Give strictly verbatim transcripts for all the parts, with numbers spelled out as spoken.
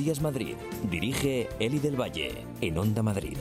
Días Madrid. Dirige Eli del Valle, en Onda Madrid.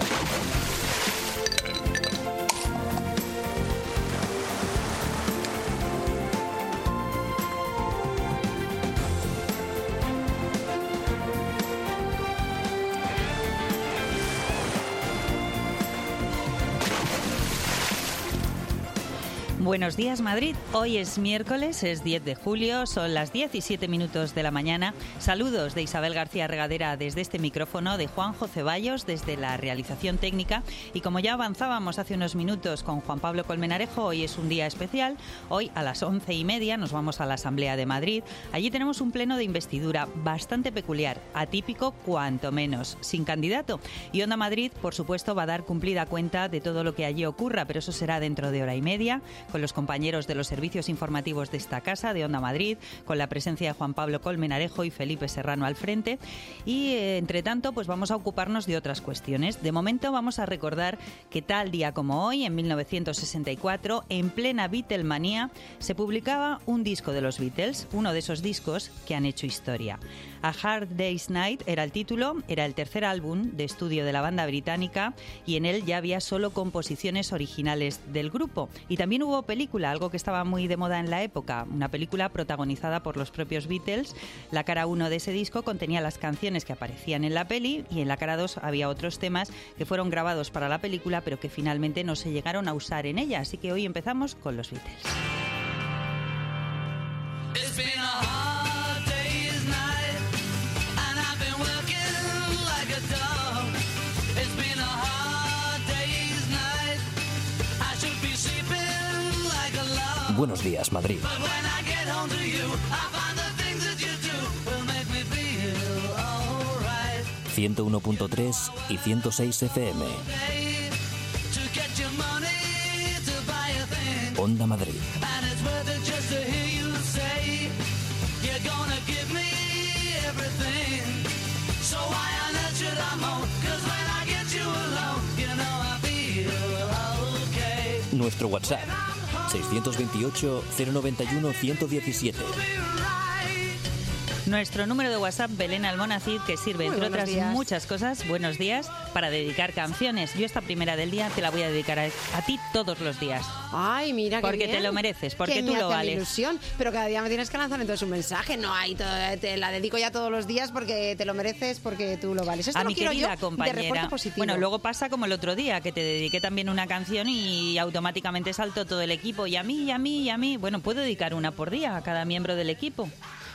Buenos días, Madrid. Hoy es miércoles, es diez de julio, son las diecisiete minutos de la mañana. Saludos de Isabel García Regadera desde este micrófono, de Juanjo Ceballos desde la realización técnica. Y como ya avanzábamos hace unos minutos con Juan Pablo Colmenarejo, hoy es un día especial. Hoy a las once y media nos vamos a la Asamblea de Madrid. Allí tenemos un pleno de investidura bastante peculiar, atípico cuanto menos, sin candidato. Y Onda Madrid, por supuesto, va a dar cumplida cuenta de todo lo que allí ocurra, pero eso será dentro de hora y media, con los compañeros de los servicios informativos de esta casa, de Onda Madrid, con la presencia de Juan Pablo Colmenarejo y Felipe Serrano al frente. Y, eh, entre tanto, pues vamos a ocuparnos de otras cuestiones. De momento vamos a recordar que tal día como hoy, en mil novecientos sesenta y cuatro, en plena Beatlemanía, se publicaba un disco de los Beatles, uno de esos discos que han hecho historia. A Hard Day's Night era el título, era el tercer álbum de estudio de la banda británica y en él ya había solo composiciones originales del grupo. Y también hubo película, algo que estaba muy de moda en la época, una película protagonizada por los propios Beatles. La cara uno de ese disco contenía las canciones que aparecían en la peli y en la cara dos había otros temas que fueron grabados para la película pero que finalmente no se llegaron a usar en ella. Así que hoy empezamos con los Beatles. Buenos días, Madrid. ciento uno punto tres y ciento seis F M. Onda Madrid. Nuestro WhatsApp seiscientos veintiocho, cero noventa y uno, ciento diecisiete. Nuestro número de WhatsApp, Belén Almonacid, que sirve, Muy entre otras días. muchas cosas, buenos días, para dedicar canciones. Yo esta primera del día te la voy a dedicar a, a ti todos los días. Ay, mira, qué Porque bien. te lo mereces, porque Que tú me lo hace vales. ilusión, pero cada día me tienes que lanzar entonces un mensaje. No, ahí todo, te la dedico ya todos los días porque te lo mereces, porque tú lo vales. Esto A lo mi quiero querida yo compañera. de refuerzo positivo. Bueno, luego pasa como el otro día, que te dediqué también una canción y automáticamente saltó todo el equipo. Y a mí, y a mí, y a mí. Bueno, puedo dedicar una por día a cada miembro del equipo.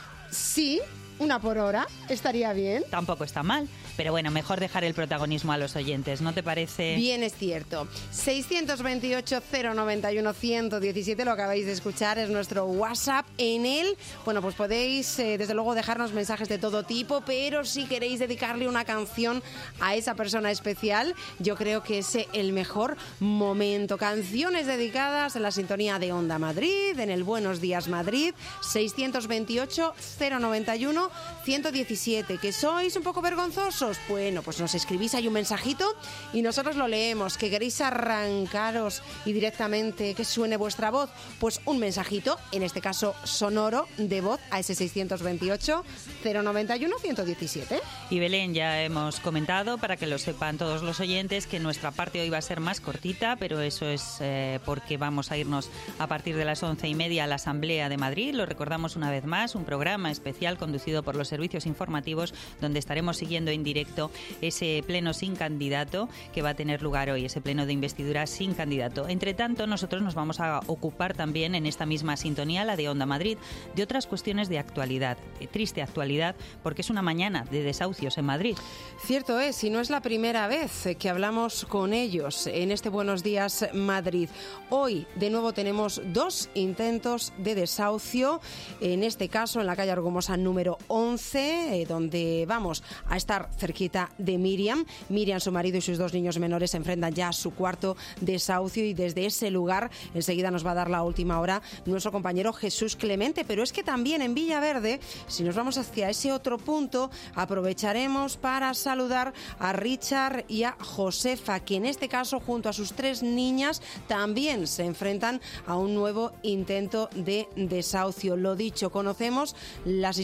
Sí, una por hora, estaría bien. Tampoco está mal. Pero bueno, mejor dejar el protagonismo a los oyentes, ¿no te parece? Bien, es cierto. seiscientos veintiocho, cero noventa y uno, ciento diecisiete, lo acabáis de escuchar, es nuestro WhatsApp. En él, bueno, pues podéis, eh, desde luego, dejarnos mensajes de todo tipo, pero si queréis dedicarle una canción a esa persona especial, yo creo que es el mejor momento. Canciones dedicadas en la sintonía de Onda Madrid, en el Buenos Días Madrid, seiscientos veintiocho, cero noventa y uno, ciento diecisiete. ¿Que sois un poco vergonzosos? Bueno, pues nos escribís ahí un mensajito y nosotros lo leemos. ¿Que queréis arrancaros y directamente que suene vuestra voz? Pues un mensajito, en este caso sonoro, de voz a ese seiscientos veintiocho, cero noventa y uno, ciento diecisiete. Y Belén, ya hemos comentado, para que lo sepan todos los oyentes, que nuestra parte hoy va a ser más cortita, pero eso es eh, porque vamos a irnos a partir de las once y media a la Asamblea de Madrid. Lo recordamos una vez más, un programa especial conducido por los servicios informativos, donde estaremos siguiendo en directo ese pleno sin candidato que va a tener lugar hoy, ese pleno de investidura sin candidato. Entre tanto, nosotros nos vamos a ocupar también en esta misma sintonía, la de Onda Madrid, de otras cuestiones de actualidad, de triste actualidad, porque es una mañana de desahucios en Madrid. Cierto es, y no es la primera vez que hablamos con ellos en este Buenos Días Madrid. Hoy, de nuevo, tenemos dos intentos de desahucio, en este caso en la calle Argumosa número once, eh, donde vamos a estar cerquita de Miriam. Miriam, su marido y sus dos niños menores se enfrentan ya a su cuarto desahucio y desde ese lugar enseguida nos va a dar la última hora nuestro compañero Jesús Clemente. Pero es que también en Villaverde, si nos vamos hacia ese otro punto, aprovecharemos para saludar a Richard y a Josefa, que en este caso junto a sus tres niñas también se enfrentan a un nuevo intento de desahucio. Lo dicho, conocemos las historias de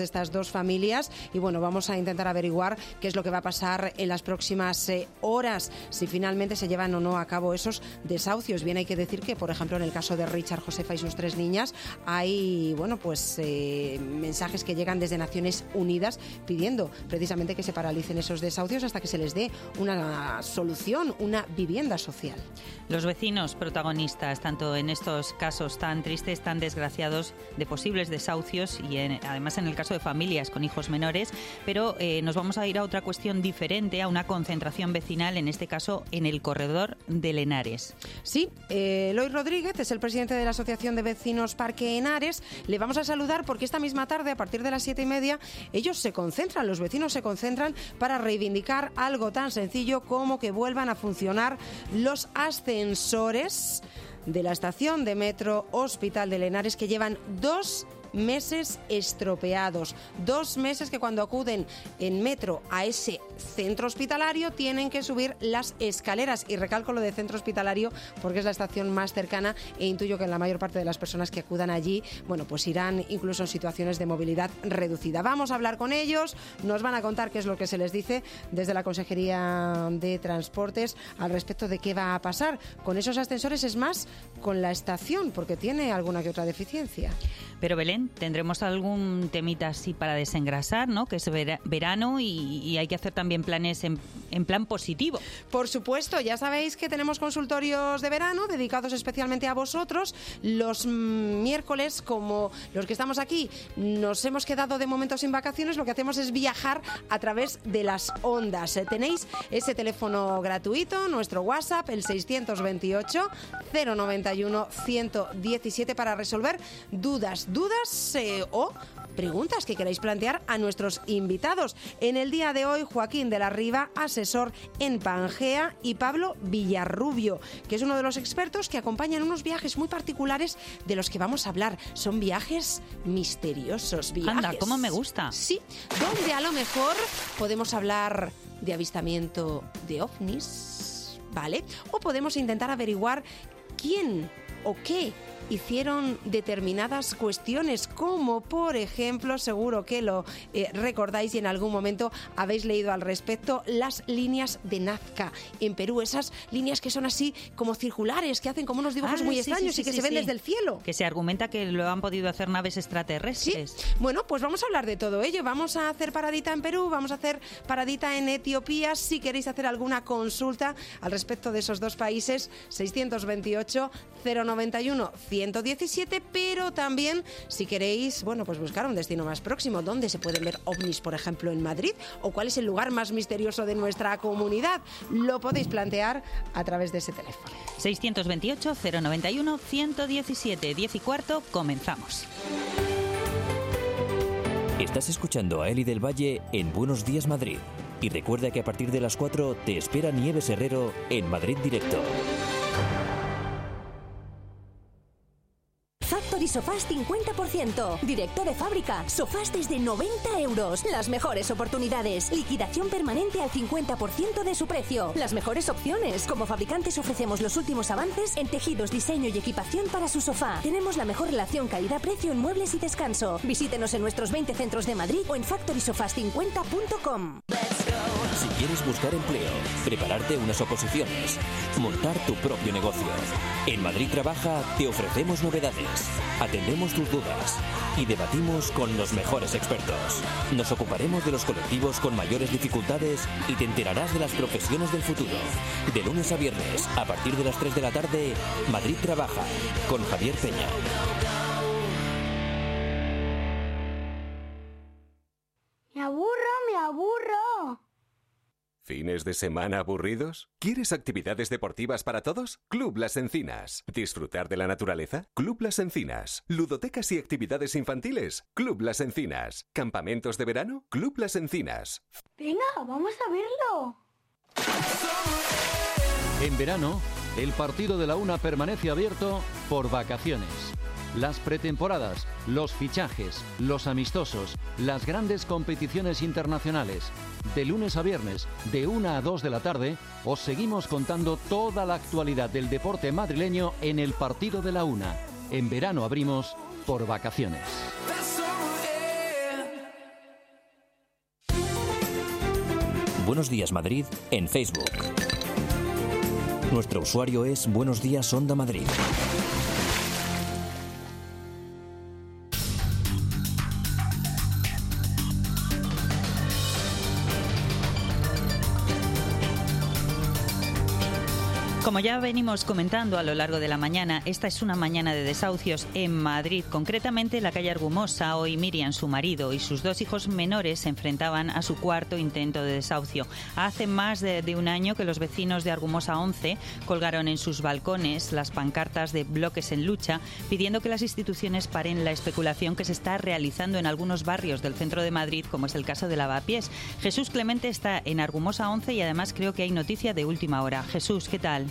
estas dos familias y bueno, vamos a intentar averiguar qué es lo que va a pasar en las próximas eh, horas, si finalmente se llevan o no a cabo esos desahucios. Bien, hay que decir que, por ejemplo, en el caso de Richard, Josefa y sus tres niñas, hay bueno, pues eh, mensajes que llegan desde Naciones Unidas pidiendo precisamente que se paralicen esos desahucios hasta que se les dé una solución, una vivienda social. Los vecinos protagonistas, tanto en estos casos tan tristes, tan desgraciados de posibles desahucios y en, además en el caso de familias con hijos menores, pero eh, nos vamos a ir a otra cuestión diferente, a una concentración vecinal, en este caso en el corredor de Henares. Sí, eh, Eloy Rodríguez es el presidente de la Asociación de Vecinos Parque Henares. Le vamos a saludar porque esta misma tarde, a partir de las siete y media, ellos se concentran, los vecinos se concentran para reivindicar algo tan sencillo como que vuelvan a funcionar los ascensores de la estación de metro Hospital de Henares, que llevan dos meses estropeados. Dos meses que cuando acuden en metro a ese centro hospitalario tienen que subir las escaleras. Y recalco lo de centro hospitalario porque es la estación más cercana e intuyo que la mayor parte de las personas que acudan allí, bueno, pues irán incluso en situaciones de movilidad reducida. Vamos a hablar con ellos, nos van a contar qué es lo que se les dice desde la Consejería de Transportes al respecto de qué va a pasar con esos ascensores, es más, con la estación, porque tiene alguna que otra deficiencia. Pero Belén, tendremos algún temita así para desengrasar, ¿no? Que es vera- verano y, y hay que hacer también planes en, en plan positivo. Por supuesto, ya sabéis que tenemos consultorios de verano dedicados especialmente a vosotros. Los mm, miércoles, como los que estamos aquí, nos hemos quedado de momento sin vacaciones, lo que hacemos es viajar a través de las ondas. Eh, tenéis ese teléfono gratuito, nuestro WhatsApp, el seiscientos veintiocho, cero noventa y uno, ciento diecisiete, para resolver dudas. dudas eh, o preguntas que queráis plantear a nuestros invitados. En el día de hoy, Joaquín de la Riva, asesor en Pangea, y Pablo Villarrubio, que es uno de los expertos que acompañan unos viajes muy particulares de los que vamos a hablar. Son viajes misteriosos. Viajes, anda, cómo me gusta. Sí, donde a lo mejor podemos hablar de avistamiento de ovnis, ¿vale? O podemos intentar averiguar quién o qué hicieron determinadas cuestiones, como por ejemplo, seguro que lo eh, recordáis y en algún momento habéis leído al respecto, las líneas de Nazca en Perú, esas líneas que son así como circulares, que hacen como unos dibujos ah, muy sí, extraños sí, sí, y que sí, se ven sí. desde el cielo. Que se argumenta que lo han podido hacer naves extraterrestres. Sí, bueno, pues vamos a hablar de todo ello. Vamos a hacer paradita en Perú, vamos a hacer paradita en Etiopía. Si queréis hacer alguna consulta al respecto de esos dos países, seiscientos veintiocho, cero noventa y uno, ciento diecisiete, pero también si queréis, bueno, pues buscar un destino más próximo, donde se pueden ver ovnis, por ejemplo, en Madrid, o cuál es el lugar más misterioso de nuestra comunidad, lo podéis plantear a través de ese teléfono. seiscientos veintiocho, cero noventa y uno, ciento diecisiete, diez y cuarto, comenzamos. Estás escuchando a Eli del Valle en Buenos Días Madrid. Y recuerda que a partir de las cuatro te espera Nieves Herrero en Madrid Directo. Factory Sofás cincuenta por ciento. Directo de fábrica. Sofás desde noventa euros. Las mejores oportunidades. Liquidación permanente al cincuenta por ciento de su precio. Las mejores opciones. Como fabricantes ofrecemos los últimos avances en tejidos, diseño y equipación para su sofá. Tenemos la mejor relación calidad-precio en muebles y descanso. Visítenos en nuestros veinte centros de Madrid o en factory sofás cincuenta punto com. Si quieres buscar empleo, prepararte unas oposiciones, montar tu propio negocio, en Madrid Trabaja te ofrecemos novedades, atendemos tus dudas y debatimos con los mejores expertos. Nos ocuparemos de los colectivos con mayores dificultades y te enterarás de las profesiones del futuro. De lunes a viernes, a partir de las tres de la tarde, Madrid Trabaja, con Javier Peña. Me aburro, me aburro. ¿Fines de semana aburridos? ¿Quieres actividades deportivas para todos? Club Las Encinas. ¿Disfrutar de la naturaleza? Club Las Encinas. ¿Ludotecas y actividades infantiles? Club Las Encinas. ¿Campamentos de verano? Club Las Encinas. Venga, vamos a verlo. En verano, el partido de la UNA permanece abierto por vacaciones. Las pretemporadas, los fichajes, los amistosos, las grandes competiciones internacionales. De lunes a viernes, de una a dos de la tarde, os seguimos contando toda la actualidad del deporte madrileño en el partido de la UNA. En verano abrimos por vacaciones. Buenos Días Madrid en Facebook. Nuestro usuario es Buenos Días Onda Madrid. Como ya venimos comentando a lo largo de la mañana, esta es una mañana de desahucios en Madrid, concretamente en la calle Argumosa. Hoy Miriam, su marido, y sus dos hijos menores se enfrentaban a su cuarto intento de desahucio. Hace más de, de un año que los vecinos de Argumosa once colgaron en sus balcones las pancartas de Bloques en Lucha, pidiendo que las instituciones paren la especulación que se está realizando en algunos barrios del centro de Madrid, como es el caso de Lavapiés. Jesús Clemente está en Argumosa once y además creo que hay noticia de última hora. Jesús, ¿qué tal?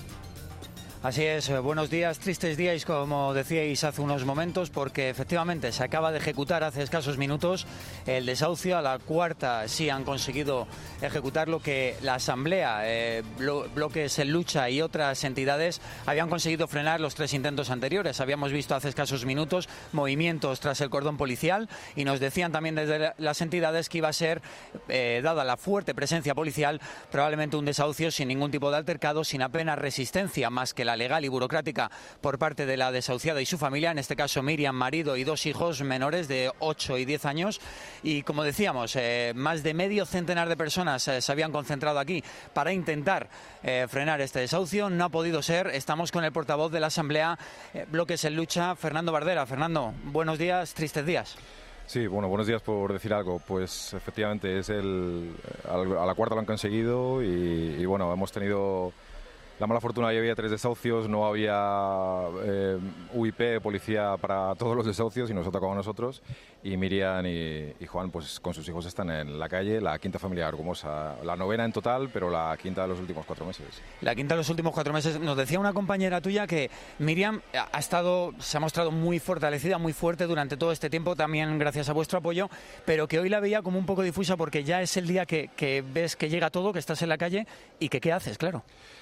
Así es, buenos días, tristes días, como decíais hace unos momentos, porque efectivamente se acaba de ejecutar hace escasos minutos el desahucio. A la cuarta sí han conseguido ejecutar lo que la Asamblea, eh, blo Bloques en Lucha y otras entidades habían conseguido frenar los tres intentos anteriores. Habíamos visto hace escasos minutos movimientos tras el cordón policial y nos decían también desde las entidades que iba a ser, eh, dada la fuerte presencia policial, probablemente un desahucio sin ningún tipo de altercado, sin apenas resistencia más que la legal y burocrática por parte de la desahuciada y su familia, en este caso Miriam, marido y dos hijos menores de ocho y diez años. Y como decíamos, eh, más de medio centenar de personas eh, se habían concentrado aquí para intentar eh, frenar este desahucio. No ha podido ser. Estamos con el portavoz de la Asamblea, eh, Bloques en Lucha, Fernando Bardera. Fernando, buenos días, tristes días. Sí, bueno, buenos días por decir algo. Pues efectivamente es el a la cuarta lo han conseguido y, y bueno, hemos tenido la mala fortuna que había tres desahucios, no había eh, U I P, policía para todos los desahucios y nos ha tocado a nosotros. Y Miriam y, y Juan, pues con sus hijos están en la calle, la quinta familia de Argumosa, la novena en total, pero la quinta de los últimos cuatro meses. La quinta de los últimos cuatro meses. Nos decía una compañera tuya que Miriam ha estado, se ha mostrado muy fortalecida, muy fuerte durante todo este tiempo, también gracias a vuestro apoyo, pero que hoy la veía como un poco difusa porque ya es el día que, que ves que llega todo, que estás en la calle y que qué haces, claro.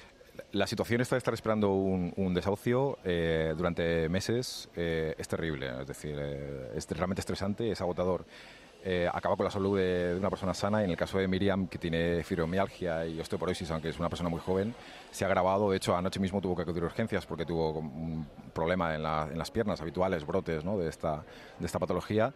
La situación está de estar esperando un, un desahucio eh, durante meses eh, es terrible, es decir, eh, es realmente estresante, es agotador. Eh, acaba con la salud de, de una persona sana. Y en el caso de Miriam, que tiene fibromialgia y osteoporosis, aunque es una persona muy joven, se ha agravado. De hecho, anoche mismo tuvo que acudir a urgencias porque tuvo un problema en, la, en las piernas habituales, brotes, ¿no?, de, esta, de esta patología.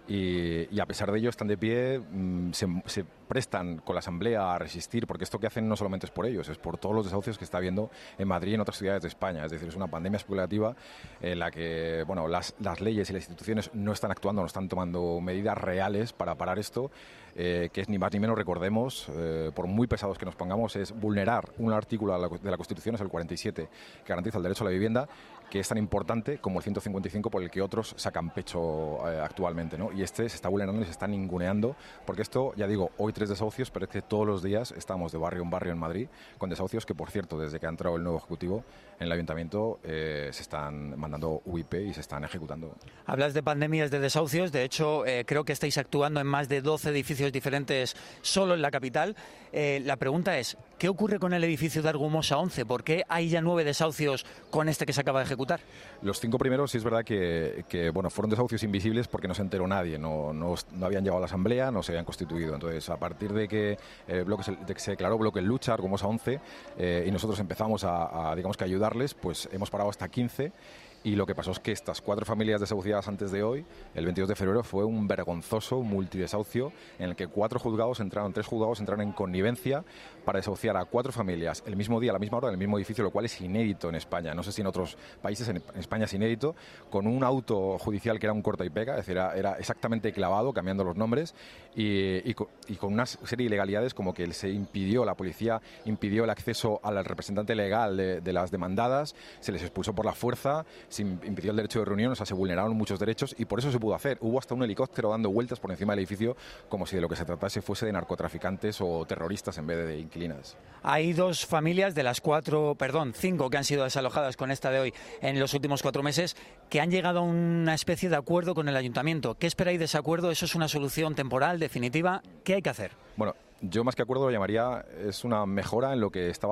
Y, y a pesar de ello están de pie, mmm, se, se prestan con la Asamblea a resistir, porque esto que hacen no solamente es por ellos, es por todos los desahucios que está habiendo en Madrid y en otras ciudades de España. Es decir, es una pandemia especulativa en la que, bueno, las, las leyes y las instituciones no están actuando, no están tomando medidas reales para parar esto, eh, que es ni más ni menos, recordemos, eh, por muy pesados que nos pongamos, es vulnerar un artículo de la Constitución, es el cuarenta y siete, que garantiza el derecho a la vivienda, que es tan importante como el ciento cincuenta y cinco por el que otros sacan pecho eh, actualmente, ¿no? Y este se está vulnerando y se está ninguneando, porque esto, ya digo, hoy tres desahucios, pero es que todos los días estamos de barrio en barrio en Madrid con desahucios que, por cierto, desde que ha entrado el nuevo Ejecutivo en el Ayuntamiento eh, se están mandando U I P y se están ejecutando. Hablas de pandemias de desahucios, de hecho eh, creo que estáis actuando en más de doce edificios diferentes solo en la capital. Eh, la pregunta es, ¿qué ocurre con el edificio de Argumosa once? ¿Por qué hay ya nueve desahucios con este que se acaba de ejecutar? Los cinco primeros sí es verdad que, que bueno, fueron desahucios invisibles porque no se enteró nadie, no, no, no habían llegado a la Asamblea, no se habían constituido. Entonces, a partir de que, eh, bloques, de que se declaró Bloque en Lucha, Argumosa once, eh, y nosotros empezamos a, a, digamos que ayudarles, pues hemos parado hasta quince. Y lo que pasó es que estas cuatro familias desahuciadas antes de hoy, el veintidós de febrero, fue un vergonzoso multidesahucio en el que cuatro juzgados entraron, tres juzgados entraron en connivencia para desahuciar a cuatro familias el mismo día, a la misma hora, en el mismo edificio, lo cual es inédito en España. No sé si en otros países, en España es inédito, con un auto judicial que era un corta y pega, es decir, era, era exactamente clavado, cambiando los nombres, y, y, con, y con una serie de ilegalidades como que se impidió, la policía impidió el acceso al representante legal de, de las demandadas, se les expulsó por la fuerza, se impidió el derecho de reunión, o sea, se vulneraron muchos derechos y por eso se pudo hacer. Hubo hasta un helicóptero dando vueltas por encima del edificio como si de lo que se tratase fuese de narcotraficantes o terroristas en vez de, de inquilinas. Hay dos familias de las cuatro, perdón, cinco que han sido desalojadas con esta de hoy en los últimos cuatro meses que han llegado a una especie de acuerdo con el Ayuntamiento. ¿Qué esperáis de ese acuerdo? ¿Eso es una solución temporal, definitiva? ¿Qué hay que hacer? Bueno, yo más que acuerdo lo llamaría, es una mejora en lo que estaba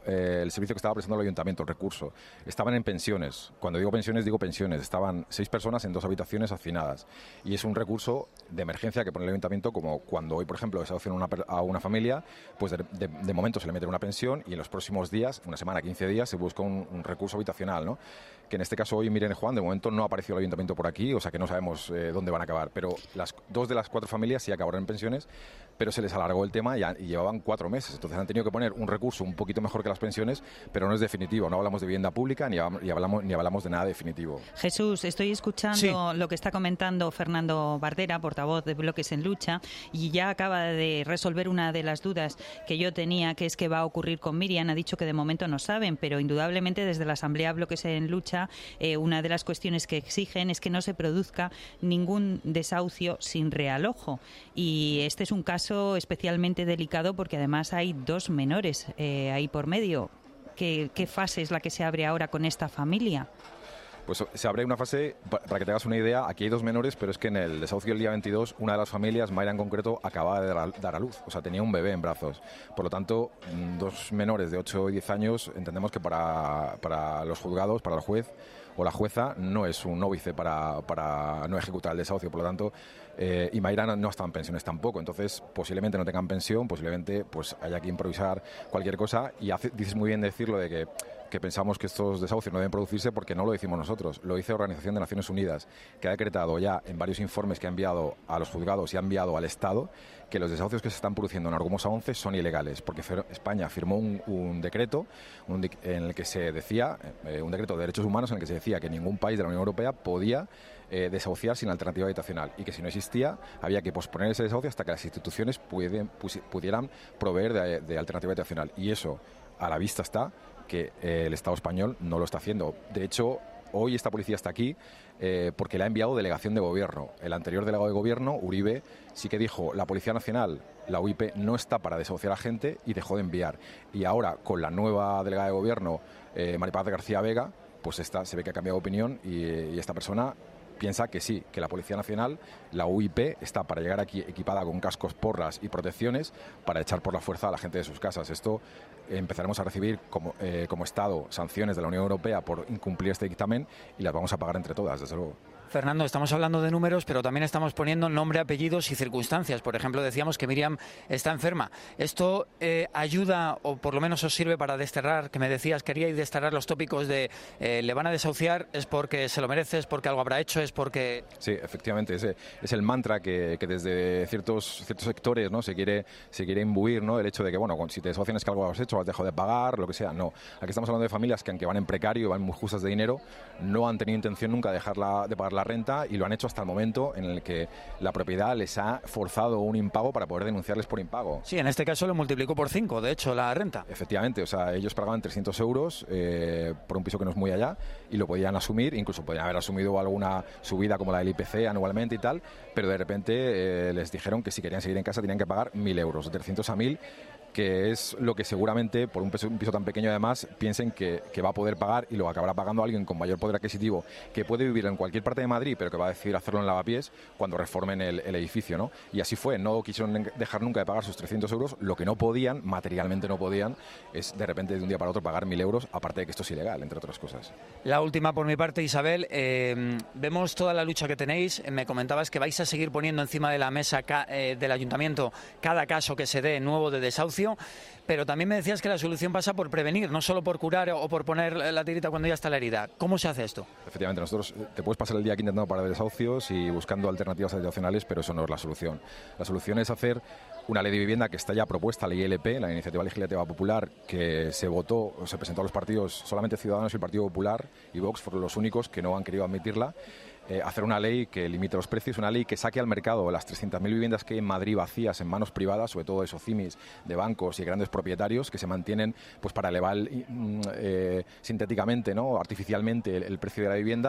eh, el servicio que estaba prestando el ayuntamiento, el recurso. Estaban en pensiones. Cuando digo pensiones, digo pensiones. Estaban seis personas en dos habitaciones hacinadas. Y es un recurso de emergencia que pone el ayuntamiento, como cuando hoy, por ejemplo, desahucian una, a una familia, pues de, de, de momento se le mete una pensión y en los próximos días, una semana, quince días, se busca un, un recurso habitacional, ¿no? Que en este caso hoy Miriam y Juan, de momento no ha aparecido el ayuntamiento por aquí, o sea que no sabemos eh, dónde van a acabar, pero las dos de las cuatro familias sí acabaron en pensiones, pero se les alargó el tema y, a, y llevaban cuatro meses, entonces han tenido que poner un recurso un poquito mejor que las pensiones, pero no es definitivo, no hablamos de vivienda pública ni hablamos, ni hablamos, ni hablamos de nada definitivo. Jesús, estoy escuchando sí. lo que está comentando Fernando Bardera, portavoz de Bloques en Lucha, y ya acaba de resolver una de las dudas que yo tenía, que es qué va a ocurrir con Miriam. Ha dicho que de momento no saben, pero indudablemente desde la Asamblea Bloques en Lucha Eh, una de las cuestiones que exigen es que no se produzca ningún desahucio sin realojo, y este es un caso especialmente delicado porque además hay dos menores eh, ahí por medio. ¿Qué, qué fase es la que se abre ahora con esta familia? Pues se abre una fase, para que te hagas una idea, aquí hay dos menores, pero es que en el desahucio del día veintidós, una de las familias, Mayra en concreto, acababa de dar, dar a luz, o sea, tenía un bebé en brazos. Por lo tanto, dos menores de ocho y diez años, entendemos que para, para los juzgados, para el juez o la jueza, no es un óbice para, para no ejecutar el desahucio. Por lo tanto, eh, y Mayra no, no está en pensiones tampoco, entonces posiblemente no tengan pensión, posiblemente pues haya que improvisar cualquier cosa, y hace, dices muy bien decirlo de que que pensamos que estos desahucios no deben producirse, porque no lo decimos nosotros, lo dice la Organización de Naciones Unidas, que ha decretado ya en varios informes que ha enviado a los juzgados y ha enviado al Estado que los desahucios que se están produciendo en Argumosa once son ilegales, porque España firmó un, un decreto un de, en el que se decía, eh, un decreto de derechos humanos en el que se decía que ningún país de la Unión Europea podía eh, desahuciar sin alternativa habitacional, y que si no existía había que posponer ese desahucio hasta que las instituciones pueden, pudieran proveer de, de alternativa habitacional, y eso a la vista está que eh, el Estado español no lo está haciendo. De hecho, hoy esta policía está aquí eh, porque le ha enviado delegación de gobierno. El anterior delegado de gobierno, Uribe, sí que dijo, la Policía Nacional, la U I P, no está para desahuciar a gente, y dejó de enviar. Y ahora, con la nueva delegada de gobierno, eh, Maripaz García Vega, pues esta se ve que ha cambiado de opinión, y, y esta persona piensa que sí, que la Policía Nacional, la U I P, está para llegar aquí equipada con cascos, porras y protecciones para echar por la fuerza a la gente de sus casas. Esto eh, empezaremos a recibir como, eh, como Estado sanciones de la Unión Europea por incumplir este dictamen, y las vamos a pagar entre todas, desde luego. Fernando, estamos hablando de números, pero también estamos poniendo nombre, apellidos y circunstancias. Por ejemplo, decíamos que Miriam está enferma. ¿Esto eh, ayuda, o por lo menos os sirve para desterrar, que me decías, queríais desterrar los tópicos de eh, le van a desahuciar, es porque se lo merece, es porque algo habrá hecho, es porque...? Sí, efectivamente, ese es el mantra que, que desde ciertos ciertos sectores, ¿no?, se quiere se quiere imbuir, ¿no?, el hecho de que, bueno, si te desahucian es que algo has hecho, has dejado de pagar, lo que sea. No, aquí estamos hablando de familias que, aunque van en precario, van muy justas de dinero, no han tenido intención nunca de dejarla de pagar la renta, y lo han hecho hasta el momento en el que la propiedad les ha forzado un impago para poder denunciarles por impago. Sí, en este caso lo multiplicó por cinco, de hecho, la renta. Efectivamente, o sea, ellos pagaban trescientos euros eh, por un piso que no es muy allá, y lo podían asumir, incluso podían haber asumido alguna subida como la del I P C anualmente y tal, pero de repente eh, les dijeron que si querían seguir en casa tenían que pagar mil euros, de trescientos a mil, que es lo que seguramente, por un piso, un piso tan pequeño además, piensen que, que va a poder pagar, y lo acabará pagando alguien con mayor poder adquisitivo, que puede vivir en cualquier parte de Madrid, pero que va a decidir hacerlo en Lavapiés cuando reformen el, el edificio, ¿no? Y así fue, no quisieron dejar nunca de pagar sus trescientos euros, lo que no podían, materialmente no podían, es de repente de un día para otro pagar mil euros, aparte de que esto es ilegal, entre otras cosas. La última por mi parte, Isabel, eh, vemos toda la lucha que tenéis, me comentabas que vais a seguir poniendo encima de la mesa ca, eh, del ayuntamiento cada caso que se dé nuevo de desahucio, pero también me decías que la solución pasa por prevenir, no solo por curar o por poner la tirita cuando ya está la herida. ¿Cómo se hace esto? Efectivamente, nosotros te puedes pasar el día aquí intentando parar de desahucios y buscando alternativas habitacionales, pero eso no es la solución. La solución es hacer una ley de vivienda que está ya propuesta, la I L P, la Iniciativa Legislativa Popular, que se votó, se presentó a los partidos, solamente Ciudadanos y el Partido Popular y Vox fueron los únicos que no han querido admitirla. Eh, hacer una ley que limite los precios, una ley que saque al mercado las trescientas mil viviendas que hay en Madrid vacías en manos privadas, sobre todo de socimis, de bancos y grandes propietarios que se mantienen pues para elevar eh, sintéticamente, ¿no?, artificialmente el, el precio de la vivienda,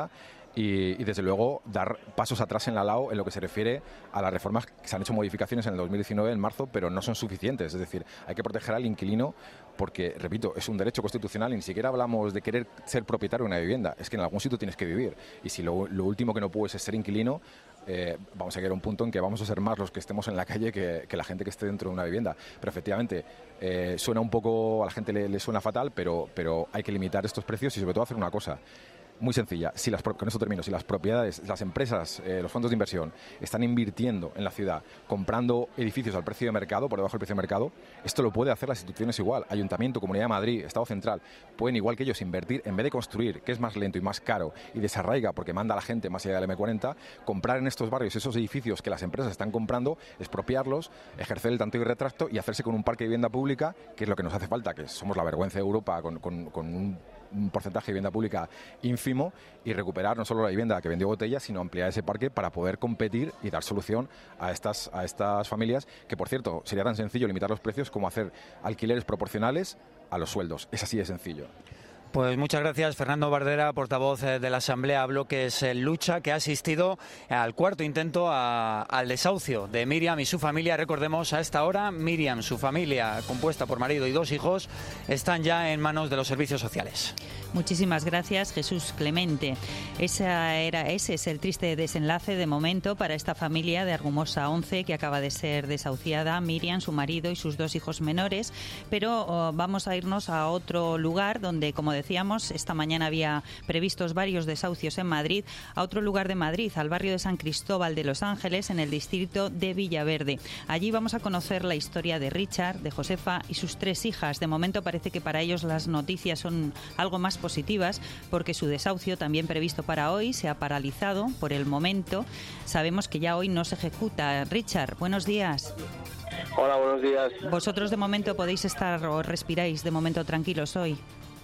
Y, y desde luego dar pasos atrás en la L A O en lo que se refiere a las reformas que se han hecho modificaciones en el dos mil diecinueve, en marzo, pero no son suficientes. Es decir, hay que proteger al inquilino porque, repito, es un derecho constitucional y ni siquiera hablamos de querer ser propietario de una vivienda. Es que en algún sitio tienes que vivir. Y si lo, lo último que no puedes es ser inquilino, eh, vamos a llegar a un punto en que vamos a ser más los que estemos en la calle que, que la gente que esté dentro de una vivienda. Pero efectivamente, eh, suena un poco, a la gente le, le suena fatal, pero, pero hay que limitar estos precios y sobre todo hacer una cosa. Muy sencilla, si las, con eso termino, si las propiedades, las empresas, eh, los fondos de inversión están invirtiendo en la ciudad, comprando edificios al precio de mercado, por debajo del precio de mercado, esto lo puede hacer las instituciones igual, Ayuntamiento, Comunidad de Madrid, Estado Central, pueden igual que ellos invertir, en vez de construir, que es más lento y más caro y desarraiga porque manda a la gente más allá del eme cuarenta, comprar en estos barrios esos edificios que las empresas están comprando, expropiarlos, ejercer el tanteo y retracto y hacerse con un parque de vivienda pública, que es lo que nos hace falta, que somos la vergüenza de Europa con, con, con un un porcentaje de vivienda pública ínfimo y recuperar no solo la vivienda que vendió Botella, sino ampliar ese parque para poder competir y dar solución a estas, a estas familias, que por cierto sería tan sencillo limitar los precios como hacer alquileres proporcionales a los sueldos. Es así de sencillo. Pues muchas gracias, Fernando Bardera, portavoz de la Asamblea Bloques Lucha, que ha asistido al cuarto intento a, al desahucio de Miriam y su familia. Recordemos, a esta hora, Miriam, su familia, compuesta por marido y dos hijos, están ya en manos de los servicios sociales. Muchísimas gracias, Jesús Clemente. Esa era, ese es el triste desenlace de momento para esta familia de Argumosa once que acaba de ser desahuciada, Miriam, su marido y sus dos hijos menores. Pero oh, vamos a irnos a otro lugar donde, como decíamos, esta mañana había previstos varios desahucios en Madrid, a otro lugar de Madrid, al barrio de San Cristóbal de Los Ángeles, en el distrito de Villaverde. Allí vamos a conocer la historia de Richard, de Josefa y sus tres hijas. De momento parece que para ellos las noticias son algo más positivas, porque su desahucio, también previsto para hoy, se ha paralizado por el momento. Sabemos que ya hoy no se ejecuta. Richard, buenos días. Hola, buenos días. Vosotros de momento podéis estar o respiráis de momento tranquilos hoy.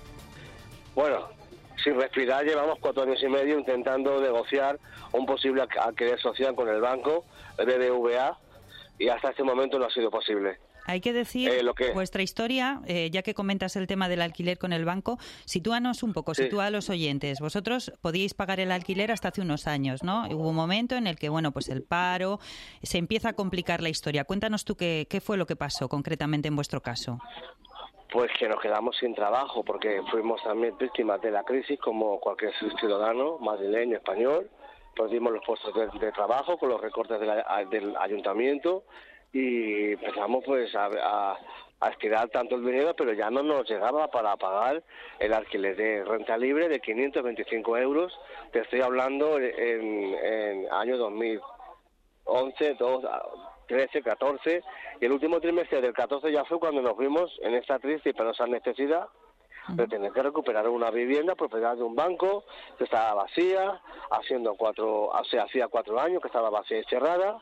Bueno, sin respirar llevamos cuatro años y medio intentando negociar un posible alquiler social con el banco, el B B V A, y hasta este momento no ha sido posible. Hay que decir, eh, lo que... vuestra historia, eh, ya que comentas el tema del alquiler con el banco, sitúanos un poco, sí. sitúa a los oyentes. Vosotros podíais pagar el alquiler hasta hace unos años, ¿no? Hubo un momento en el que, bueno, pues el paro, se empieza a complicar la historia. Cuéntanos tú qué, qué fue lo que pasó concretamente en vuestro caso. Pues que nos quedamos sin trabajo, porque fuimos también víctimas de la crisis, como cualquier ciudadano madrileño, español. Perdimos los puestos de, de trabajo con los recortes de la, del ayuntamiento y empezamos pues a, a, a estirar tanto el dinero, pero ya no nos llegaba para pagar el alquiler de renta libre de quinientos veinticinco euros. Te estoy hablando en, en año dos mil once, dos, trece, catorce, y el último trimestre del catorce ya fue cuando nos vimos en esta triste y penosa necesidad de tener que recuperar una vivienda propiedad de un banco que estaba vacía, haciendo cuatro, o sea, hacía cuatro años que estaba vacía y cerrada,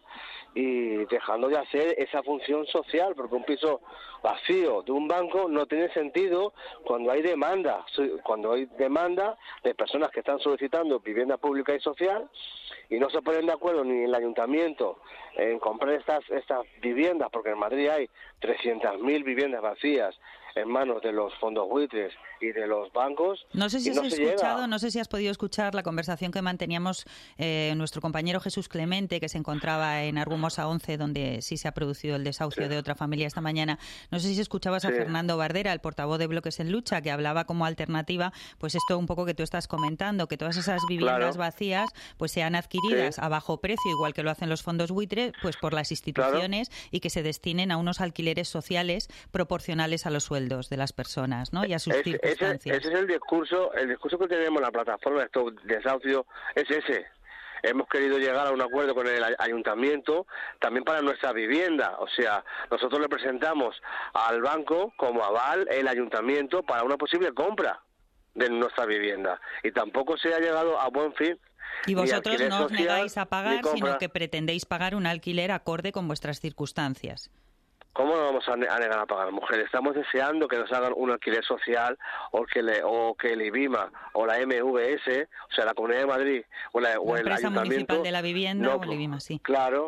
y dejando de hacer esa función social, porque un piso vacío de un banco no tiene sentido cuando hay demanda, cuando hay demanda de personas que están solicitando vivienda pública y social, y no se ponen de acuerdo ni el ayuntamiento en comprar estas estas viviendas, porque en Madrid hay trescientas mil viviendas vacías en manos de los fondos buitres y de los bancos. No sé si no has escuchado, llega. no sé si has podido escuchar la conversación que manteníamos eh, nuestro compañero Jesús Clemente, que se encontraba en Argumosa once, donde sí se ha producido el desahucio sí. de otra familia esta mañana. No sé si escuchabas sí. a Fernando Bardera, el portavoz de Bloques en Lucha, que hablaba como alternativa, pues esto un poco que tú estás comentando, que todas esas viviendas claro. vacías pues sean adquiridas sí. a bajo precio, igual que lo hacen los fondos buitres, pues por las instituciones claro. y que se destinen a unos alquileres sociales proporcionales a los sueldos de las personas, ¿no? Y a sus es, circunstancias. Ese, ese es el discurso, el discurso que tenemos en la plataforma de estos desahucios, es ese. Hemos querido llegar a un acuerdo con el ayuntamiento también para nuestra vivienda. O sea, nosotros le presentamos al banco como aval el ayuntamiento para una posible compra de nuestra vivienda. Y tampoco se ha llegado a buen fin. Y vosotros no os negáis a pagar, sino que pretendéis pagar un alquiler acorde con vuestras circunstancias. ¿Cómo no vamos a negar a pagar, mujeres? Estamos deseando que nos hagan un alquiler social o que le, o que el IBIMA o la M V S, o sea, la Comunidad de Madrid o, la, la o el Empresa Ayuntamiento... Municipal de la Vivienda no, o el IBIMA, sí. Claro,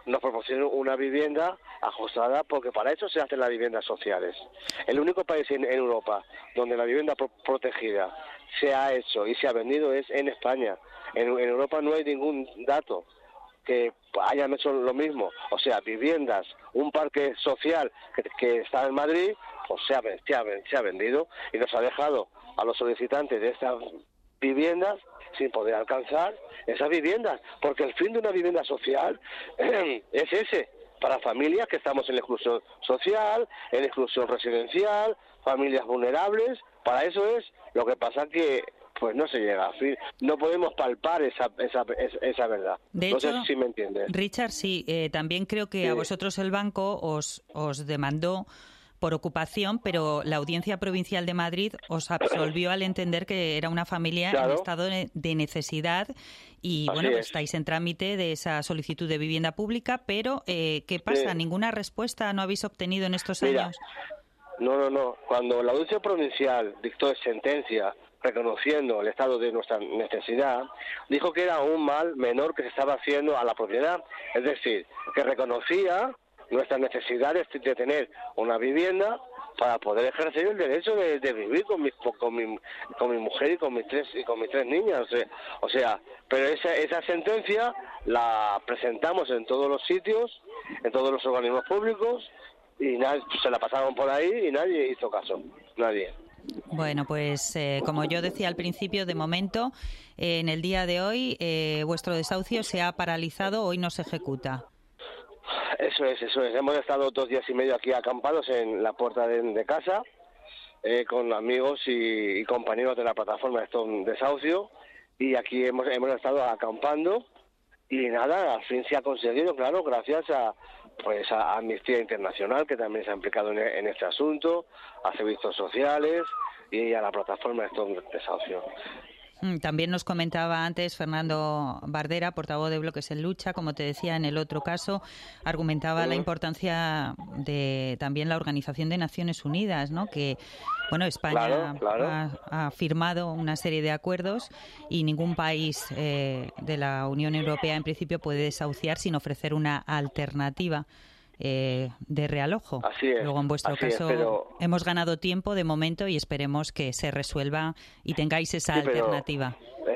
nos proporcionen una vivienda ajustada, porque para eso se hacen las viviendas sociales. El único país en, en Europa donde la vivienda pro protegida se ha hecho y se ha vendido es en España. En, en Europa no hay ningún dato que hayan hecho lo mismo. O sea, viviendas, un parque social que, que está en Madrid, pues se ha, se, ha, se ha vendido y nos ha dejado a los solicitantes de estas viviendas sin poder alcanzar esas viviendas, porque el fin de una vivienda social es ese, para familias que estamos en la exclusión social, en la exclusión residencial, familias vulnerables. Para eso es. Lo que pasa que pues no se llega a fin, no podemos palpar esa esa, esa verdad. De no hecho, sé si me entiendes. Richard, sí, eh, también creo que sí. A vosotros el banco os, os demandó por ocupación, pero la Audiencia Provincial de Madrid os absolvió al entender que era una familia claro. en estado de necesidad y, Así bueno, pues estáis en trámite de esa solicitud de vivienda pública, pero eh, ¿qué pasa? Sí. ¿Ninguna respuesta no habéis obtenido en estos Mira, años? No, no, no. Cuando la Audiencia Provincial dictó sentencia reconociendo el estado de nuestra necesidad, dijo que era un mal menor que se estaba haciendo a la propiedad, es decir, que reconocía nuestras necesidades de tener una vivienda para poder ejercer el derecho de, de vivir con mi, con mi con mi mujer y con mis tres y con mis tres niñas. O sea, o sea pero esa esa sentencia la presentamos en todos los sitios, en todos los organismos públicos, y nadie, se la pasaron por ahí y nadie hizo caso, nadie. Bueno, pues eh, como yo decía al principio, de momento, eh, en el día de hoy, eh, vuestro desahucio se ha paralizado, hoy no se ejecuta. Eso es, eso es. Hemos estado dos días y medio aquí acampados en la puerta de, de casa, eh, con amigos y, y compañeros de la plataforma de Desahucio, y aquí hemos, hemos estado acampando, y nada, al fin se ha conseguido, claro, gracias a pues a Amnistía Internacional, que también se ha implicado en, en este asunto, a servicios sociales y a la plataforma de Desahucio. También nos comentaba antes Fernando Bardera, portavoz de Bloques en Lucha, como te decía en el otro caso, argumentaba uh-huh. la importancia de también la Organización de Naciones Unidas, ¿no? Que bueno, España claro, claro. Ha, ha firmado una serie de acuerdos y ningún país eh, de la Unión Europea en principio puede desahuciar sin ofrecer una alternativa Eh, de realojo. Así es, Luego, en vuestro así caso, es, pero... hemos ganado tiempo de momento y esperemos que se resuelva y tengáis esa sí, alternativa.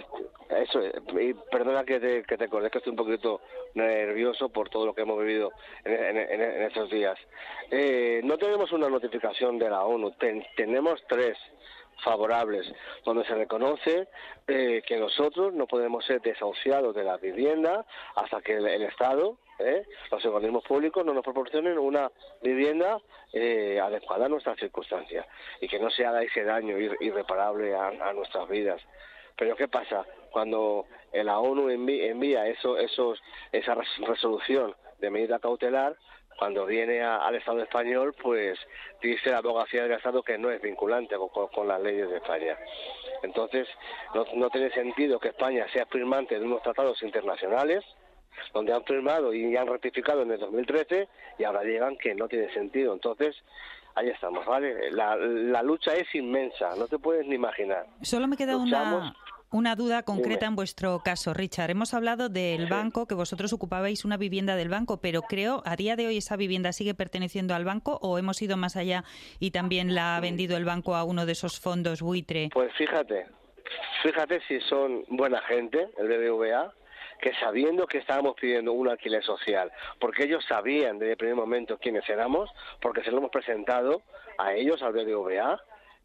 Eso, y perdona que te, que te acordé que estoy un poquito nervioso por todo lo que hemos vivido en, en, en, en estos días. Eh, no tenemos una notificación de la ONU, ten, tenemos tres favorables, donde se reconoce eh, que nosotros no podemos ser desahuciados de la vivienda hasta que el, el Estado, eh, los organismos públicos, no nos proporcionen una vivienda eh, adecuada a nuestras circunstancias y que no se haga ese daño ir, irreparable a, a nuestras vidas. Pero ¿qué pasa? Cuando la ONU envía, envía eso, esos, esa resolución de medida cautelar, cuando viene a, al Estado español, pues dice la abogacía del Estado que no es vinculante con, con, con las leyes de España. Entonces, no, no tiene sentido que España sea firmante de unos tratados internacionales, donde han firmado y han ratificado en el dos mil trece, y ahora digan que no tiene sentido. Entonces, ahí estamos, ¿vale? La, la lucha es inmensa, no te puedes ni imaginar. Solo me queda Luchamos... una... Una duda concreta en vuestro caso, Richard. Hemos hablado del banco, que vosotros ocupabais una vivienda del banco, pero creo, ¿a día de hoy esa vivienda sigue perteneciendo al banco o hemos ido más allá y también la ha vendido el banco a uno de esos fondos buitre? Pues fíjate, fíjate si son buena gente, el B B V A, que sabiendo que estábamos pidiendo un alquiler social, porque ellos sabían desde el primer momento quiénes éramos, porque se lo hemos presentado a ellos, al B B V A,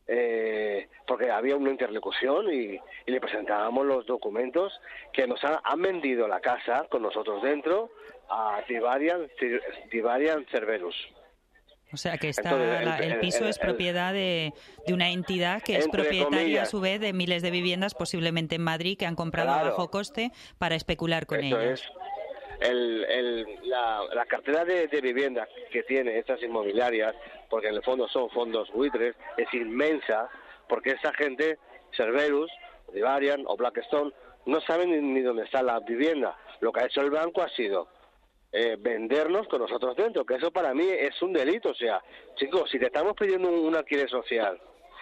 Eh, porque había una interlocución y, y le presentábamos los documentos que nos han, han vendido la casa con nosotros dentro a Divarian, Divarian Cerberus. O sea que está Entonces, la, el, el piso el, es propiedad de, de una entidad que es propietaria comillas. a su vez de miles de viviendas, posiblemente en Madrid, que han comprado claro. a bajo coste para especular con Eso ellas. Es. El, el, la, la cartera de, de viviendas que tiene estas inmobiliarias, porque en el fondo son fondos buitres, es inmensa, porque esa gente, Cerberus, Divarian o Blackstone, no saben ni, ni dónde está la vivienda. Lo que ha hecho el banco ha sido eh, vendernos con nosotros dentro, que eso para mí es un delito. O sea, chicos, si te estamos pidiendo un, un alquiler social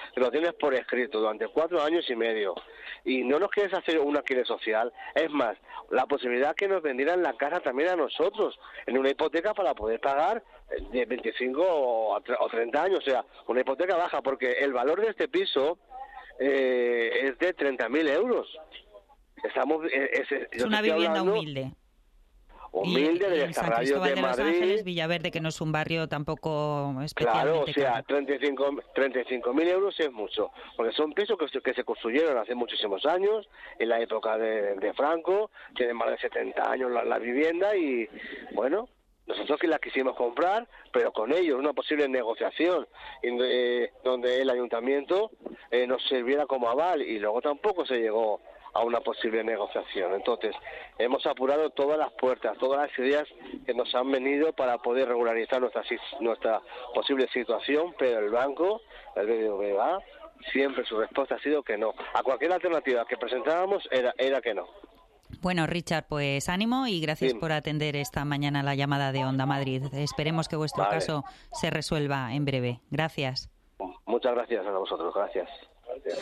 lo tienes por escrito durante cuatro años y medio, y no nos quieres hacer un alquiler social, es más, la posibilidad que nos vendieran la casa también a nosotros, en una hipoteca para poder pagar de veinticinco o treinta años, o sea, una hipoteca baja, porque el valor de este piso eh, es de treinta mil euros. Estamos, es, es, es una vivienda hablando, humilde. Humilde, de esta radio de, de Los Madrid. Ángeles, Villaverde, que no es un barrio tampoco especialmente Claro, o sea, treinta y cinco mil euros es mucho, porque son pisos que, que se construyeron hace muchísimos años, en la época de, de Franco, tienen más de setenta años la, la vivienda y, bueno, nosotros que la quisimos comprar, pero con ellos, una posible negociación, eh, donde el ayuntamiento eh, nos sirviera como aval, y luego tampoco se llegó a una posible negociación. Entonces, hemos apurado todas las puertas, todas las ideas que nos han venido para poder regularizar nuestra nuestra posible situación, pero el banco, el B B V A, siempre su respuesta ha sido que no. A cualquier alternativa que presentábamos era, era que no. Bueno, Richard, pues ánimo y gracias sí. por atender esta mañana la llamada de Onda Madrid. Esperemos que vuestro vale. caso se resuelva en breve. Gracias. Muchas gracias a vosotros. Gracias. Gracias.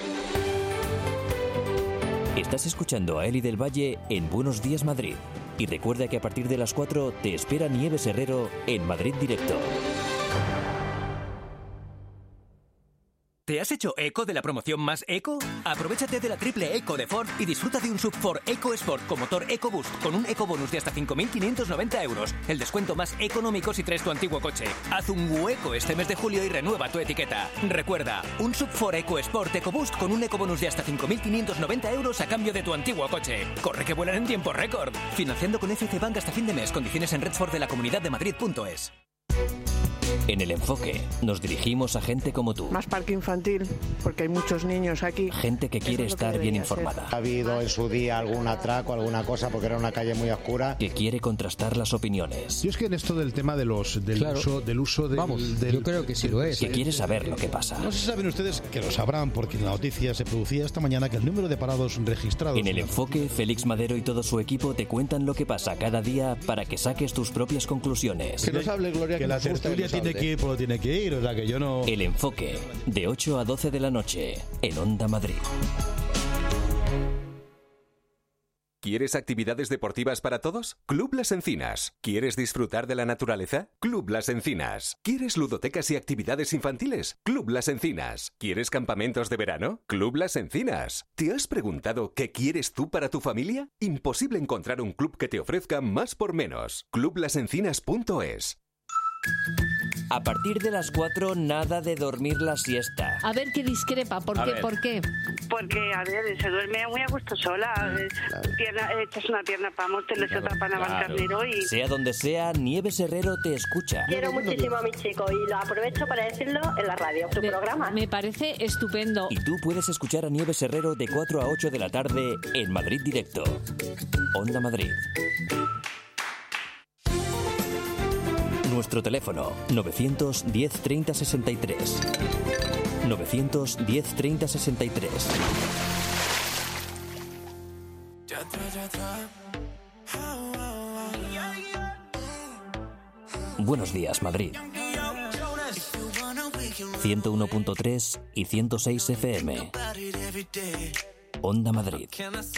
Estás escuchando a Eli del Valle en Buenos Días Madrid. Y recuerda que a partir de las cuatro te espera Nieves Herrero en Madrid Directo. ¿Te has hecho eco de la promoción más eco? Aprovechate de la triple eco de Ford y disfruta de un sub Ford EcoSport con motor EcoBoost con un ecobonus de hasta cinco mil quinientos noventa euros. El descuento más económico si traes tu antiguo coche. Haz un hueco este mes de julio y renueva tu etiqueta. Recuerda, un sub Ford EcoSport EcoBoost con un ecobonus de hasta cinco mil quinientos noventa euros a cambio de tu antiguo coche. Corre que vuelan en tiempo récord. Financiando con F C Bank hasta fin de mes. Condiciones en redford de la comunidad de Madrid punto es. En El Enfoque nos dirigimos a gente como tú. Más parque infantil, porque hay muchos niños aquí. Gente que quiere estar que bien informada. Ha habido en su día algún atraco, alguna cosa, porque era una calle muy oscura. Que quiere contrastar las opiniones. Yo es que en esto del tema de los del claro. uso del uso del, Vamos, del, yo creo que sí lo es. Que quiere saber lo que pasa. No sé si saben ustedes, que lo sabrán, porque la noticia se producía esta mañana, que el número de parados registrados... En El Enfoque, Félix Madero y todo su equipo te cuentan lo que pasa cada día para que saques tus propias conclusiones. Que nos hable, Gloria, que, que la tertulia tiene que ir, pero tiene que ir, o sea que yo no... El Enfoque, de ocho a doce de la noche, en Onda Madrid. ¿Quieres actividades deportivas para todos? Club Las Encinas. ¿Quieres disfrutar de la naturaleza? Club Las Encinas. ¿Quieres ludotecas y actividades infantiles? Club Las Encinas. ¿Quieres campamentos de verano? Club Las Encinas. ¿Te has preguntado qué quieres tú para tu familia? Imposible encontrar un club que te ofrezca más por menos. club las encinas punto es. A partir de las cuatro, nada de dormir la siesta. A ver qué discrepa, ¿por qué? ¿Por qué? Porque, a ver, se duerme muy a gusto sola. Claro. Pierna, echas una pierna para Móstoles y otra para Navalcarnero y... Sea donde sea, Nieves Herrero te escucha. Quiero muchísimo a mi chico y lo aprovecho para decirlo en la radio, su me, programa. Me parece estupendo. Y tú puedes escuchar a Nieves Herrero de cuatro a ocho de la tarde en Madrid Directo. Onda Madrid. Nuestro teléfono novecientos diez treinta sesenta y tres. novecientos diez treinta sesenta y tres. Buenos días, Madrid. ciento uno punto tres y ciento seis F M. Onda Madrid.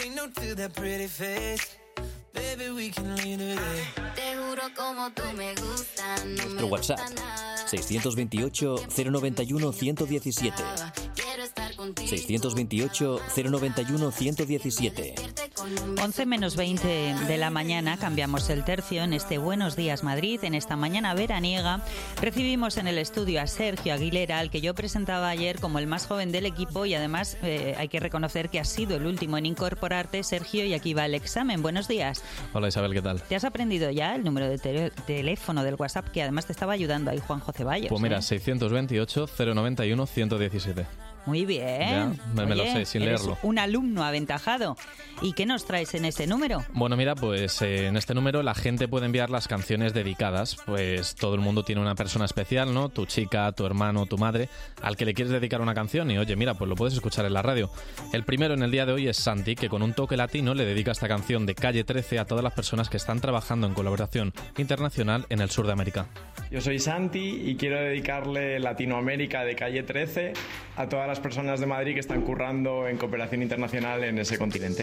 Nuestro WhatsApp seiscientos veintiocho, cero noventa y uno, ciento diecisiete. seiscientos veintiocho, cero noventa y uno, ciento diecisiete. once menos veinte de la mañana, cambiamos el tercio en este Buenos Días Madrid. En esta mañana veraniega recibimos en el estudio a Sergio Aguilera, al que yo presentaba ayer como el más joven del equipo, y además eh, hay que reconocer que has sido el último en incorporarte, Sergio, y aquí va el examen. Buenos días. Hola Isabel, ¿qué tal? ¿Te has aprendido ya el número de te- teléfono del WhatsApp, que además te estaba ayudando ahí Juan José Ceballos? Pues mira, ¿eh? seiscientos veintiocho, cero noventa y uno, ciento diecisiete. Muy bien. Ya, me, me lo sé sin eres leerlo. Un alumno aventajado. ¿Y qué nos traes en ese número? Bueno, mira, pues eh, en este número la gente puede enviar las canciones dedicadas. Pues todo el mundo tiene una persona especial, ¿no? Tu chica, tu hermano, tu madre, al que le quieres dedicar una canción y, oye, mira, pues lo puedes escuchar en la radio. El primero en el día de hoy es Santi, que con un toque latino le dedica esta canción de Calle trece a todas las personas que están trabajando en colaboración internacional en el sur de América. Yo soy Santi y quiero dedicarle Latinoamérica de Calle trece a todas las las personas de Madrid que están currando en cooperación internacional en ese continente.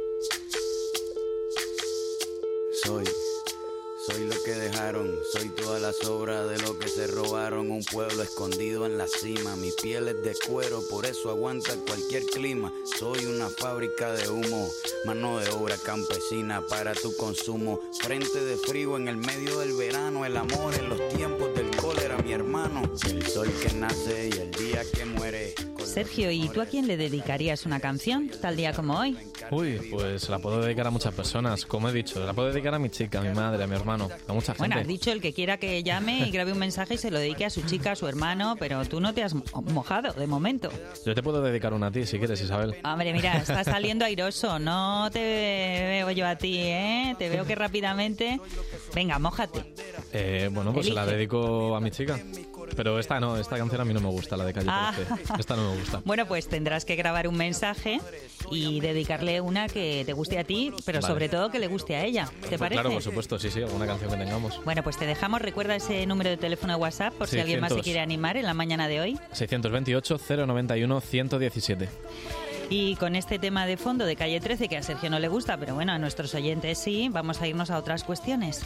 Soy, soy lo que dejaron, soy toda la sobra de lo que se robaron. Un pueblo escondido en la cima, mi piel es de cuero, por eso aguanta cualquier clima. Soy una fábrica de humo, mano de obra campesina para tu consumo. Frente de frío en el medio del verano, el amor en los tiempos del cólera, mi hermano. El sol que nace y el día que muere. Sergio, ¿y tú a quién le dedicarías una canción tal día como hoy? Uy, pues la puedo dedicar a muchas personas, como he dicho. La puedo dedicar a mi chica, a mi madre, a mi hermano, a mucha gente. Bueno, has dicho el que quiera que llame y grabe un mensaje y se lo dedique a su chica, a su hermano, pero tú no te has mojado de momento. Yo te puedo dedicar una a ti, si quieres, Isabel. Hombre, mira, estás saliendo airoso. No te veo yo a ti, ¿eh? Te veo que rápidamente... Venga, mójate. Eh, bueno, pues Elige. se la dedico a mi chica. Pero esta no, esta canción a mí no me gusta, la de Calle Ah. trece. Esta no me gusta. Bueno, pues tendrás que grabar un mensaje y dedicarle una que te guste a ti, pero Vale. sobre todo que le guste a ella. ¿Te Pues parece? claro, por supuesto, sí, sí, alguna canción que tengamos. Bueno, pues te dejamos. Recuerda ese número de teléfono de WhatsApp por si alguien más se seiscientos. quiere animar en la mañana de hoy. seiscientos veintiocho, cero noventa y uno, ciento diecisiete. Y con este tema de fondo de Calle trece, que a Sergio no le gusta, pero bueno, a nuestros oyentes sí, vamos a irnos a otras cuestiones.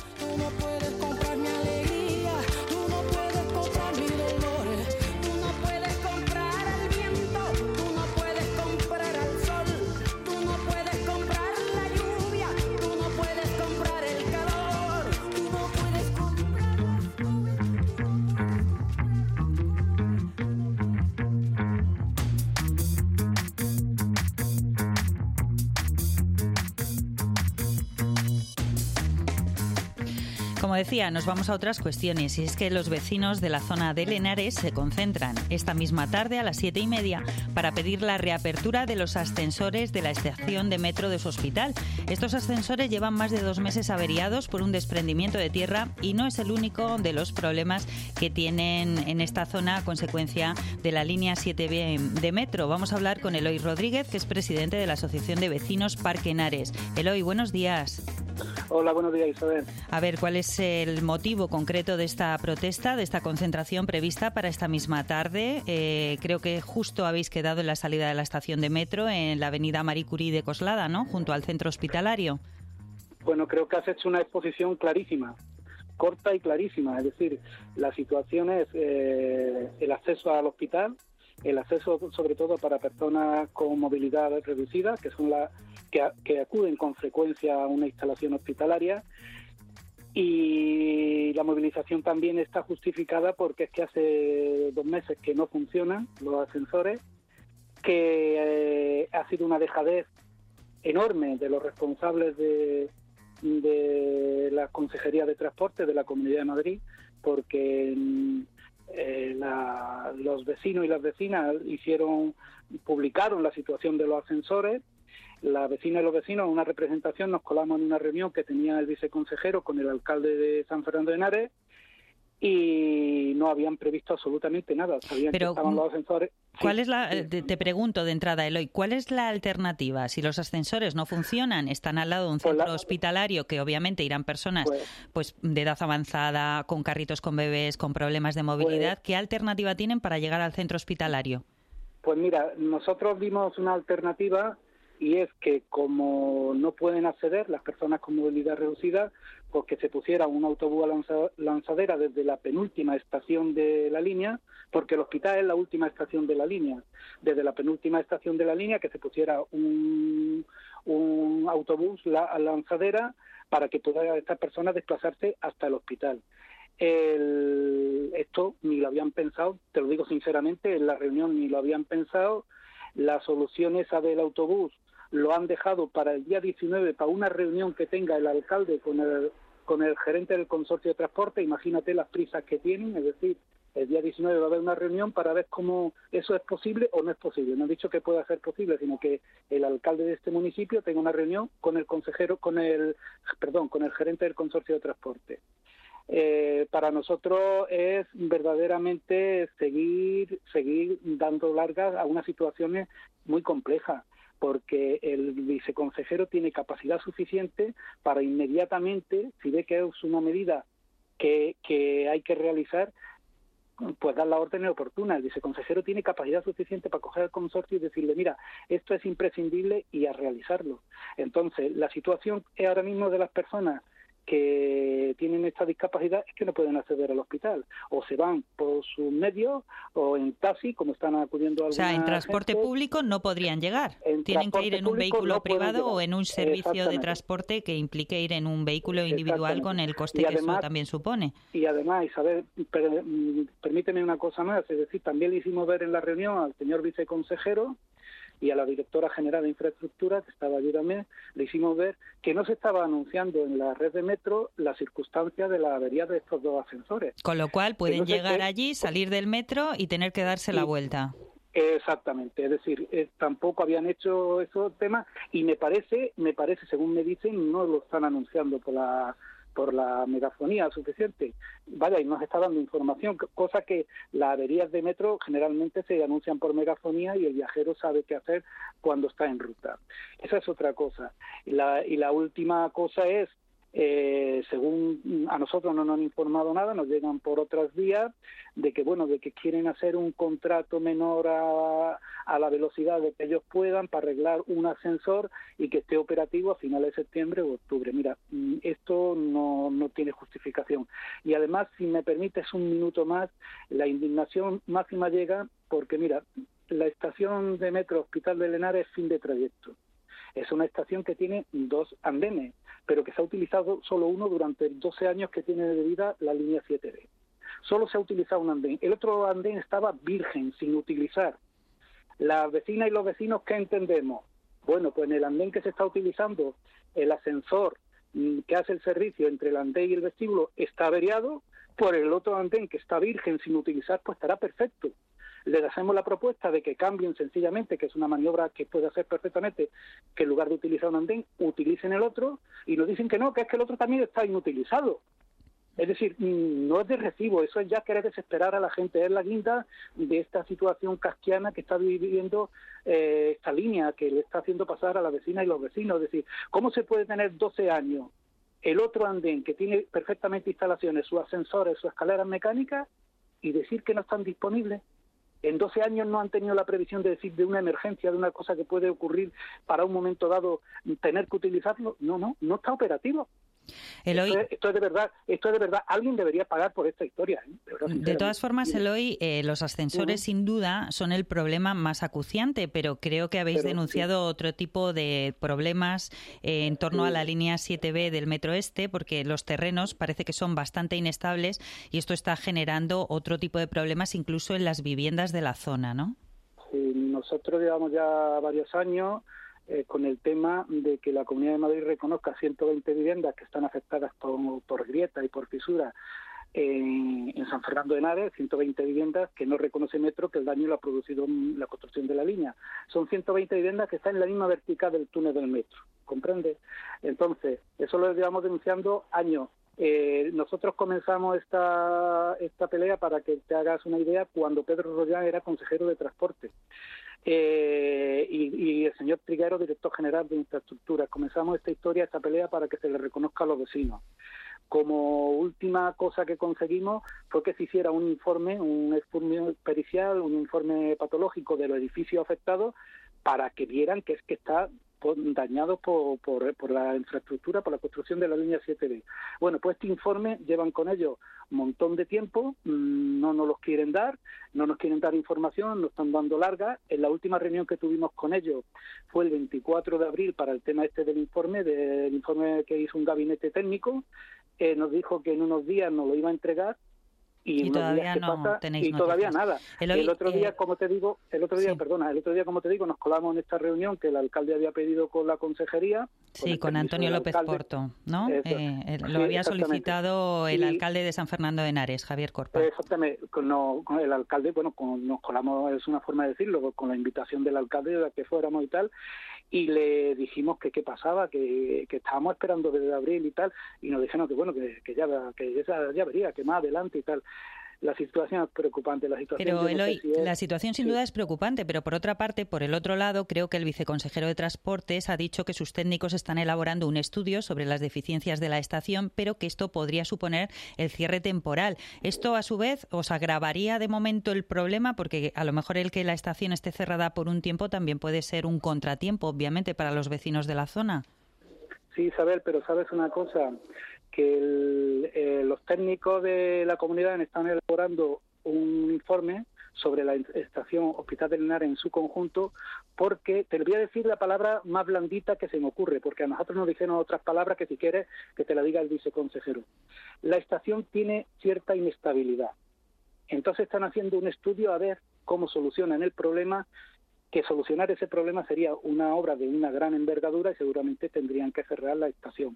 Como decía, nos vamos a otras cuestiones y es que los vecinos de la zona de Lenares se concentran esta misma tarde a las siete y media para pedir la reapertura de los ascensores de la estación de metro de su hospital. Estos ascensores llevan más de dos meses averiados por un desprendimiento de tierra y no es el único de los problemas que tienen en esta zona a consecuencia de la línea siete B de metro. Vamos a hablar con Eloy Rodríguez, que es presidente de la Asociación de Vecinos Parque Henares. Eloy, buenos días. Hola, buenos días, Isabel. A ver, ¿cuál es el motivo concreto de esta protesta, de esta concentración prevista para esta misma tarde? Eh, creo que justo habéis quedado en la salida de la estación de metro, en la avenida Marie Curie de Coslada, ¿no?, junto al centro hospitalario. Bueno, creo que has hecho una exposición clarísima, corta y clarísima. Es decir, la situación es eh, el acceso al hospital, el acceso sobre todo para personas con movilidad reducida, que son las que, que acuden con frecuencia a una instalación hospitalaria, y la movilización también está justificada porque es que hace dos meses que no funcionan los ascensores, que eh, ha sido una dejadez enorme de los responsables de, de la Consejería de Transporte de la Comunidad de Madrid, porque eh, la, los vecinos y las vecinas hicieron, publicaron la situación de los ascensores. La vecina y los vecinos, en una representación, nos colamos en una reunión que tenía el viceconsejero con el alcalde de San Fernando de Henares y no habían previsto absolutamente nada. Sabían Pero, que estaban los ascensores. ¿Cuál Sí, es la, sí. te, te pregunto de entrada, Eloy, ¿cuál es la alternativa? Si los ascensores no funcionan, están al lado de un centro la- hospitalario que obviamente irán personas pues de edad avanzada, con carritos con bebés, con problemas de movilidad, Pues- ¿qué alternativa tienen para llegar al centro hospitalario? Pues mira, nosotros vimos una alternativa y es que como no pueden acceder las personas con movilidad reducida, pues que se pusiera un autobús a lanza- lanzadera desde la penúltima estación de la línea, porque el hospital es la última estación de la línea, desde la penúltima estación de la línea que se pusiera un, un autobús la, a lanzadera para que puedan estas personas desplazarse hasta el hospital. El, esto ni lo habían pensado, te lo digo sinceramente, en la reunión ni lo habían pensado. La solución esa del autobús lo han dejado para el día diecinueve, para una reunión que tenga el alcalde con el, con el gerente del consorcio de transporte. Imagínate las prisas que tienen, es decir, el día diecinueve va a haber una reunión para ver cómo eso es posible o no es posible. No he dicho que pueda ser posible, sino que el alcalde de este municipio tenga una reunión con el consejero, con el, perdón, con el gerente del consorcio de transporte. Eh, para nosotros es verdaderamente seguir seguir dando largas a unas situaciones muy complejas, porque el viceconsejero tiene capacidad suficiente para inmediatamente, si ve que es una medida que, que hay que realizar, pues dar las órdenes oportunas. El viceconsejero tiene capacidad suficiente para coger al consorcio y decirle, mira, esto es imprescindible y a realizarlo. Entonces, la situación ahora mismo de las personas que tienen esta discapacidad es que no pueden acceder al hospital, o se van por sus medios o en taxi, como están acudiendo algunas. O sea, en transporte gente, público no podrían llegar, en tienen que ir en un vehículo no privado o en un servicio de transporte que implique ir en un vehículo individual con el coste además, que eso también supone. Y además, Isabel, per, permíteme una cosa más, es decir, también le hicimos ver en la reunión al señor viceconsejero y a la directora general de infraestructura, que estaba allí también, le hicimos ver que no se estaba anunciando en la red de metro la circunstancia de la avería de estos dos ascensores. Con lo cual pueden no llegar qué, allí, salir del metro y tener que darse sí, la vuelta. Exactamente, es decir, eh, tampoco habían hecho esos temas y me parece, me parece, según me dicen, no lo están anunciando por la por la megafonía suficiente. Vaya, y nos está dando información, cosa que las averías de metro generalmente se anuncian por megafonía y el viajero sabe qué hacer cuando está en ruta. Esa es otra cosa. Y la, y la última cosa es, eh, según a nosotros no nos han informado nada, nos llegan por otras vías de que bueno, de que quieren hacer un contrato menor a, a la velocidad de que ellos puedan para arreglar un ascensor y que esté operativo a finales de septiembre o octubre. Mira, esto no, no tiene justificación. Y además, si me permites un minuto más, la indignación máxima llega porque, mira, la estación de metro Hospital de Henares es fin de trayecto. Es una estación que tiene dos andenes, pero que se ha utilizado solo uno durante doce años que tiene de vida la línea siete B. Solo se ha utilizado un andén. El otro andén estaba virgen, sin utilizar. Las vecinas y los vecinos, ¿qué entendemos? Bueno, pues en el andén que se está utilizando, el ascensor que hace el servicio entre el andén y el vestíbulo está averiado, por el otro andén que está virgen, sin utilizar, pues estará perfecto. Les hacemos la propuesta de que cambien sencillamente, que es una maniobra que puede hacer perfectamente, que en lugar de utilizar un andén, utilicen el otro, y nos dicen que no, que es que el otro también está inutilizado. Es decir, no es de recibo, eso es ya querer desesperar a la gente, es la guinda de esta situación kafkiana que está viviendo eh, esta línea, que le está haciendo pasar a la vecina y los vecinos. Es decir, ¿cómo se puede tener doce años el otro andén que tiene perfectamente instalaciones, sus ascensores, sus escaleras mecánicas, y decir que no están disponibles? En doce años no han tenido la previsión de decir de una emergencia, de una cosa que puede ocurrir para un momento dado, tener que utilizarlo. No, no, no está operativo. Eloy, esto, es, esto es de verdad, esto es de verdad. Alguien debería pagar por esta historia. ¿eh? De, verdad, de todas formas, Eloy, eh, los ascensores uh-huh. sin duda son el problema más acuciante, pero creo que habéis pero, denunciado sí. otro tipo de problemas eh, en torno sí. a la línea siete B del Metro Este, porque los terrenos parece que son bastante inestables y esto está generando otro tipo de problemas incluso en las viviendas de la zona, ¿no? Sí, nosotros llevamos ya varios años Eh, con el tema de que la Comunidad de Madrid reconozca ciento veinte viviendas que están afectadas por, por grieta y por fisura en, en San Fernando de Henares, ciento veinte viviendas que no reconoce Metro que el daño lo ha producido la construcción de la línea. Son ciento veinte viviendas que están en la misma vertical del túnel del metro, ¿comprende? Entonces, eso lo llevamos denunciando años. Eh, nosotros comenzamos esta, esta pelea, para que te hagas una idea, cuando Pedro Rollán era consejero de Transporte. Eh, y, y el señor Triguero, director general de infraestructura. Comenzamos esta historia, esta pelea, para que se le reconozca a los vecinos. Como última cosa que conseguimos fue que se hiciera un informe, un informe pericial, un informe patológico de los edificios afectados, para que vieran que es que está dañados por, por, por la infraestructura, por la construcción de la línea siete B. Bueno, pues este informe llevan con ellos un montón de tiempo, no nos los quieren dar, no nos quieren dar información, nos están dando largas. En la última reunión que tuvimos con ellos fue el veinticuatro de abril para el tema este del informe, del informe que hizo un gabinete técnico, eh, nos dijo que en unos días nos lo iba a entregar. Y, y todavía no pasa, tenéis y todavía noticias. nada. Eloy, el otro día, eh, como te digo, el otro día, sí. perdona, el otro día, como te digo, nos colamos en esta reunión que el alcalde había pedido con la consejería. Sí, con, con Antonio López alcalde. Porto, ¿no? Eso, eh, lo sí, había solicitado el y, alcalde de San Fernando de Henares, Javier Corpa. Exactamente, con, no, con el alcalde, bueno, con, nos colamos, es una forma de decirlo, con la invitación del alcalde de que fuéramos y tal, y le dijimos que qué pasaba, que, que estábamos esperando desde abril y tal, y nos dijeron que bueno, que, que ya que ya, ya vería, que más adelante y tal. la situación es preocupante. La situación, pero no Eloy, si es... la situación sin sí. duda es preocupante, pero por otra parte, por el otro lado, creo que el viceconsejero de Transportes ha dicho que sus técnicos están elaborando un estudio sobre las deficiencias de la estación, pero que esto podría suponer el cierre temporal. Esto, a su vez, os agravaría de momento el problema, porque a lo mejor el que la estación esté cerrada por un tiempo también puede ser un contratiempo, obviamente, para los vecinos de la zona. Sí, Isabel, pero sabes una cosa, que el, eh, los técnicos de la comunidad están elaborando un informe sobre la estación Hospital de Linares en su conjunto, porque te voy a decir la palabra más blandita que se me ocurre, porque a nosotros nos dijeron otras palabras que si quieres que te la diga el viceconsejero. La estación tiene cierta inestabilidad. Entonces están haciendo un estudio a ver cómo solucionan el problema, que solucionar ese problema sería una obra de una gran envergadura y seguramente tendrían que cerrar la estación.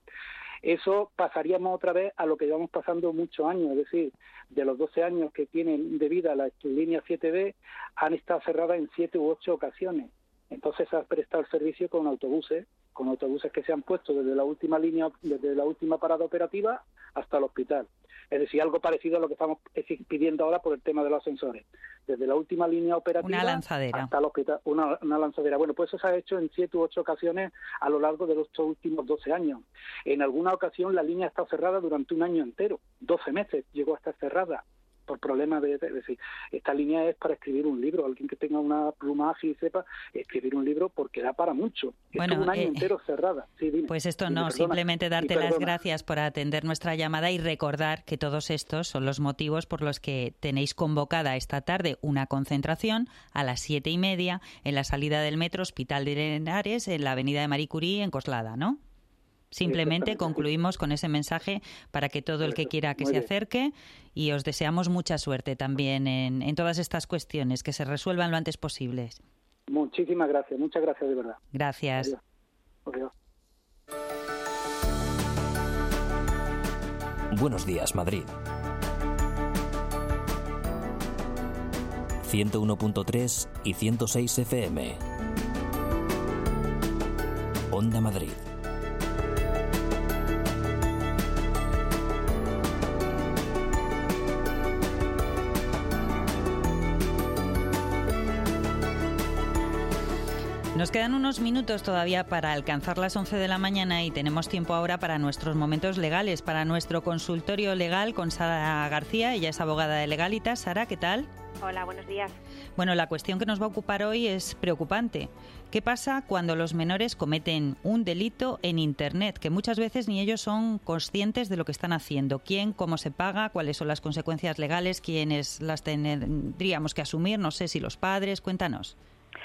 Eso pasaríamos otra vez a lo que llevamos pasando muchos años, es decir, de los doce años que tienen de vida la línea siete B, han estado cerradas en siete u ocho ocasiones. Entonces se ha prestado el servicio con autobuses, con autobuses que se han puesto desde la última línea, desde la última parada operativa hasta el hospital. Es decir, algo parecido a lo que estamos pidiendo ahora por el tema de los ascensores. Desde la última línea operativa una lanzadera. hasta el hospital, una, una lanzadera. Bueno, pues eso se ha hecho en siete u ocho ocasiones a lo largo de los últimos doce años. En alguna ocasión la línea ha estado cerrada durante un año entero, doce meses llegó a estar cerrada por problemas de, de, de decir, esta línea es para escribir un libro, alguien que tenga una pluma ágil y sepa escribir un libro porque da para mucho. Bueno, Estuvo un año eh, entero cerrada. Sí, dime, pues esto dime, no, perdona, simplemente darte las perdona. gracias por atender nuestra llamada y recordar que todos estos son los motivos por los que tenéis convocada esta tarde una concentración a las siete y media en la salida del metro Hospital de Linares en la avenida de Marie Curie en Coslada, ¿no? Simplemente concluimos con ese mensaje para que todo el que quiera que se acerque, y os deseamos mucha suerte también en, en todas estas cuestiones, que se resuelvan lo antes posible. Muchísimas gracias, muchas gracias de verdad. Gracias. Adiós. Adiós. Buenos días, Madrid. ciento uno punto tres y ciento seis F M. Onda Madrid. Nos quedan unos minutos todavía para alcanzar las once de la mañana y tenemos tiempo ahora para nuestros momentos legales, para nuestro consultorio legal con Sara García. Ella es abogada de Legalitas. Sara, ¿qué tal? Hola, buenos días. Bueno, la cuestión que nos va a ocupar hoy es preocupante. ¿Qué pasa cuando los menores cometen un delito en Internet? Que muchas veces ni ellos son conscientes de lo que están haciendo. ¿Quién, cómo se paga, cuáles son las consecuencias legales, quiénes las tendríamos que asumir? No sé si los padres. Cuéntanos.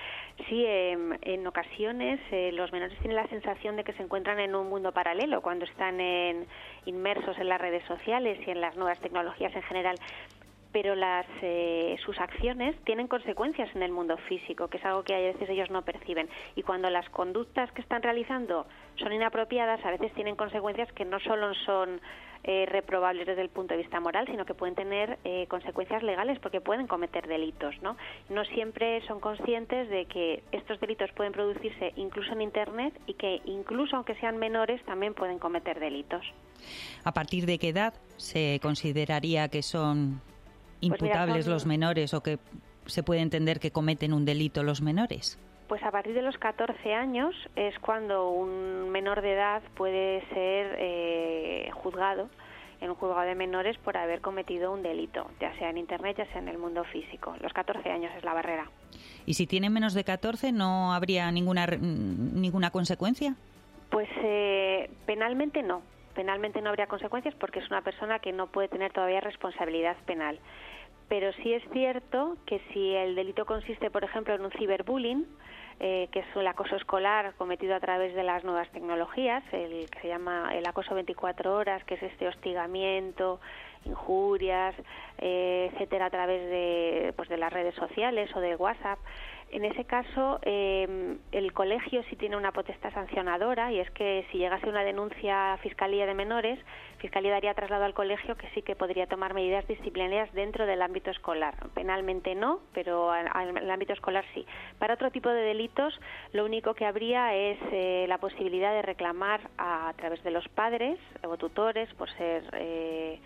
Sí, eh, en ocasiones eh, los menores tienen la sensación de que se encuentran en un mundo paralelo cuando están en, inmersos en las redes sociales y en las nuevas tecnologías en general, pero las, eh, sus acciones tienen consecuencias en el mundo físico, que es algo que a veces ellos no perciben. Y cuando las conductas que están realizando son inapropiadas, a veces tienen consecuencias que no solo son eh, reprobables desde el punto de vista moral, sino que pueden tener eh, consecuencias legales porque pueden cometer delitos, ¿no? No siempre son conscientes de que estos delitos pueden producirse incluso en Internet y que incluso aunque sean menores también pueden cometer delitos. ¿A partir de qué edad se consideraría que son imputables pues mira, son... los menores o que se puede entender que cometen un delito los menores? Pues a partir de los catorce años es cuando un menor de edad puede ser eh, juzgado en un juzgado de menores por haber cometido un delito, ya sea en Internet, ya sea en el mundo físico. Los catorce años es la barrera. ¿Y si tienen menos de catorce no habría ninguna ninguna consecuencia? Pues eh, penalmente no. Penalmente no habría consecuencias porque es una persona que no puede tener todavía responsabilidad penal. Pero sí es cierto que si el delito consiste, por ejemplo, en un ciberbullying, eh, que es el acoso escolar cometido a través de las nuevas tecnologías, el que se llama el acoso veinticuatro horas, que es este hostigamiento, injurias, eh, etcétera, a través de, pues, de las redes sociales o de WhatsApp. En ese caso, eh, el colegio sí tiene una potestad sancionadora, y es que si llegase una denuncia a Fiscalía de Menores, Fiscalía daría traslado al colegio, que sí que podría tomar medidas disciplinarias dentro del ámbito escolar. Penalmente no, pero en el ámbito escolar sí. Para otro tipo de delitos, lo único que habría es eh, la posibilidad de reclamar a, a través de los padres o tutores por ser... Eh,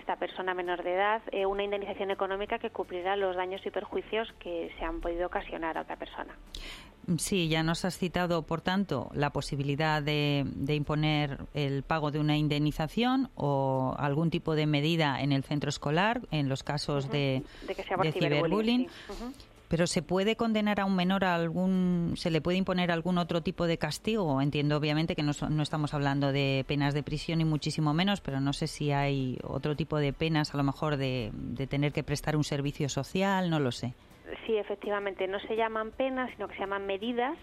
esta persona menor de edad eh, una indemnización económica que cubrirá los daños y perjuicios que se han podido ocasionar a otra persona. Sí, ya nos has citado, por tanto, la posibilidad de, de imponer el pago de una indemnización o algún tipo de medida en el centro escolar, en los casos uh-huh. de, de, que sea por de ciberbullying. Sí. Uh-huh. Pero ¿se puede condenar a un menor a algún, se le puede imponer algún otro tipo de castigo? Entiendo, obviamente, que no, no estamos hablando de penas de prisión ni muchísimo menos, pero no sé si hay otro tipo de penas, a lo mejor de, de tener que prestar un servicio social, no lo sé. Sí, efectivamente, no se llaman penas, sino que se llaman medidas,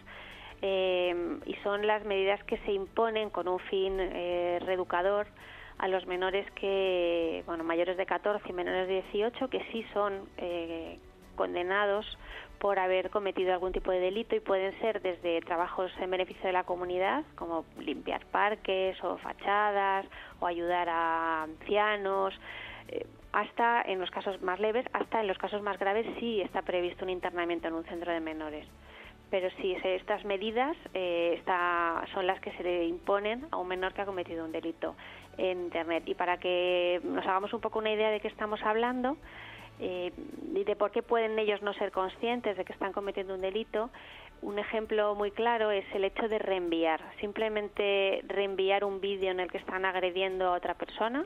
eh, y son las medidas que se imponen con un fin eh, reeducador a los menores que, bueno, mayores de catorce y menores de dieciocho, que sí son eh, condenados por haber cometido algún tipo de delito, y pueden ser desde trabajos en beneficio de la comunidad, como limpiar parques o fachadas, o ayudar a ancianos, eh, hasta en los casos más leves, hasta en los casos más graves sí está previsto un internamiento en un centro de menores. Pero sí, estas medidas eh, está, son las que se le imponen a un menor que ha cometido un delito en Internet. Y para que nos hagamos un poco una idea de qué estamos hablando eh, y de por qué pueden ellos no ser conscientes de que están cometiendo un delito, un ejemplo muy claro es el hecho de reenviar. Simplemente reenviar un vídeo en el que están agrediendo a otra persona.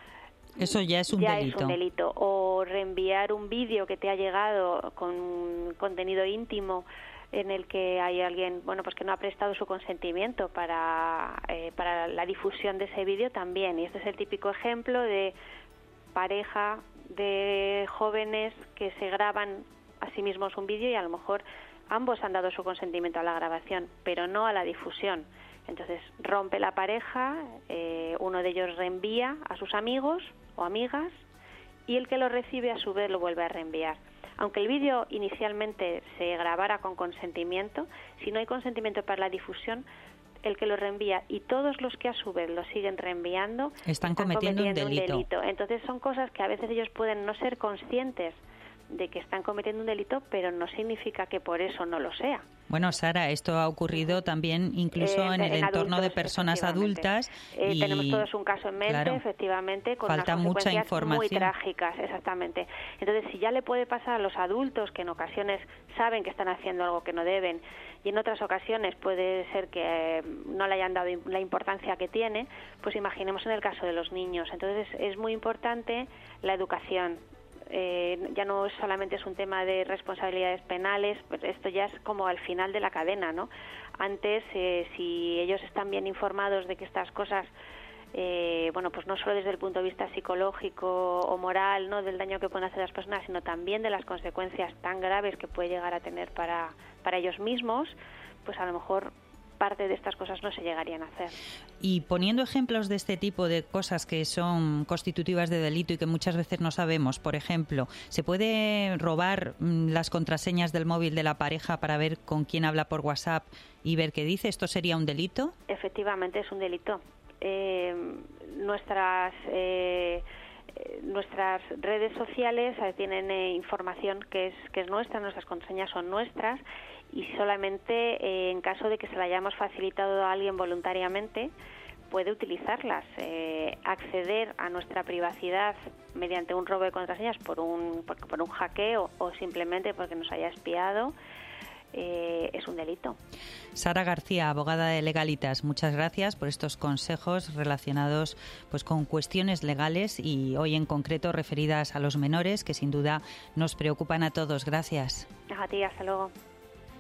Eso ya es un ya delito. es un delito. O reenviar un vídeo que te ha llegado con contenido íntimo en el que hay alguien, bueno, pues que no ha prestado su consentimiento para, eh, para la difusión de ese vídeo también. Y este es el típico ejemplo de pareja de jóvenes que se graban a sí mismos un vídeo y a lo mejor ambos han dado su consentimiento a la grabación, pero no a la difusión. Entonces rompe la pareja, eh, uno de ellos reenvía a sus amigos o amigas y el que lo recibe a su vez lo vuelve a reenviar. Aunque el vídeo inicialmente se grabara con consentimiento, si no hay consentimiento para la difusión, el que lo reenvía y todos los que a su vez lo siguen reenviando están, están cometiendo, cometiendo un, un, delito. delito. Entonces son cosas que a veces ellos pueden no ser conscientes de que están cometiendo un delito, pero no significa que por eso no lo sea. Bueno, Sara, esto ha ocurrido también incluso eh, en el en entorno adultos, de personas adultas. Eh, y tenemos todos un caso en mente, claro, efectivamente, con falta unas mucha consecuencias información. muy trágicas, exactamente. Entonces, si ya le puede pasar a los adultos que en ocasiones saben que están haciendo algo que no deben, y en otras ocasiones puede ser que eh, no le hayan dado la importancia que tiene, pues imaginemos en el caso de los niños. Entonces, es muy importante la educación. Eh, ya no solamente es un tema de responsabilidades penales, pues esto ya es como al final de la cadena, ¿no? Antes, eh, si ellos están bien informados de que estas cosas, eh, bueno, pues no solo desde el punto de vista psicológico o moral, ¿no?, del daño que pueden hacer las personas, sino también de las consecuencias tan graves que puede llegar a tener para, para ellos mismos, pues a lo mejor parte de estas cosas no se llegarían a hacer. Y poniendo ejemplos de este tipo de cosas que son constitutivas de delito y que muchas veces no sabemos, por ejemplo, ¿se puede robar mmm, las contraseñas del móvil de la pareja para ver con quién habla por WhatsApp y ver qué dice? ¿Esto sería un delito? Efectivamente, es un delito. Eh, nuestras... Eh, nuestras redes sociales tienen eh, información que es que es nuestra, nuestras contraseñas son nuestras, y solamente eh, en caso de que se la hayamos facilitado a alguien voluntariamente puede utilizarlas. Eh, acceder a nuestra privacidad mediante un robo de contraseñas por un por, por un hackeo o simplemente porque nos haya espiado Eh, es un delito. Sara García, abogada de Legalitas, muchas gracias por estos consejos relacionados pues con cuestiones legales y hoy en concreto referidas a los menores, que sin duda nos preocupan a todos. Gracias. A ti, hasta luego.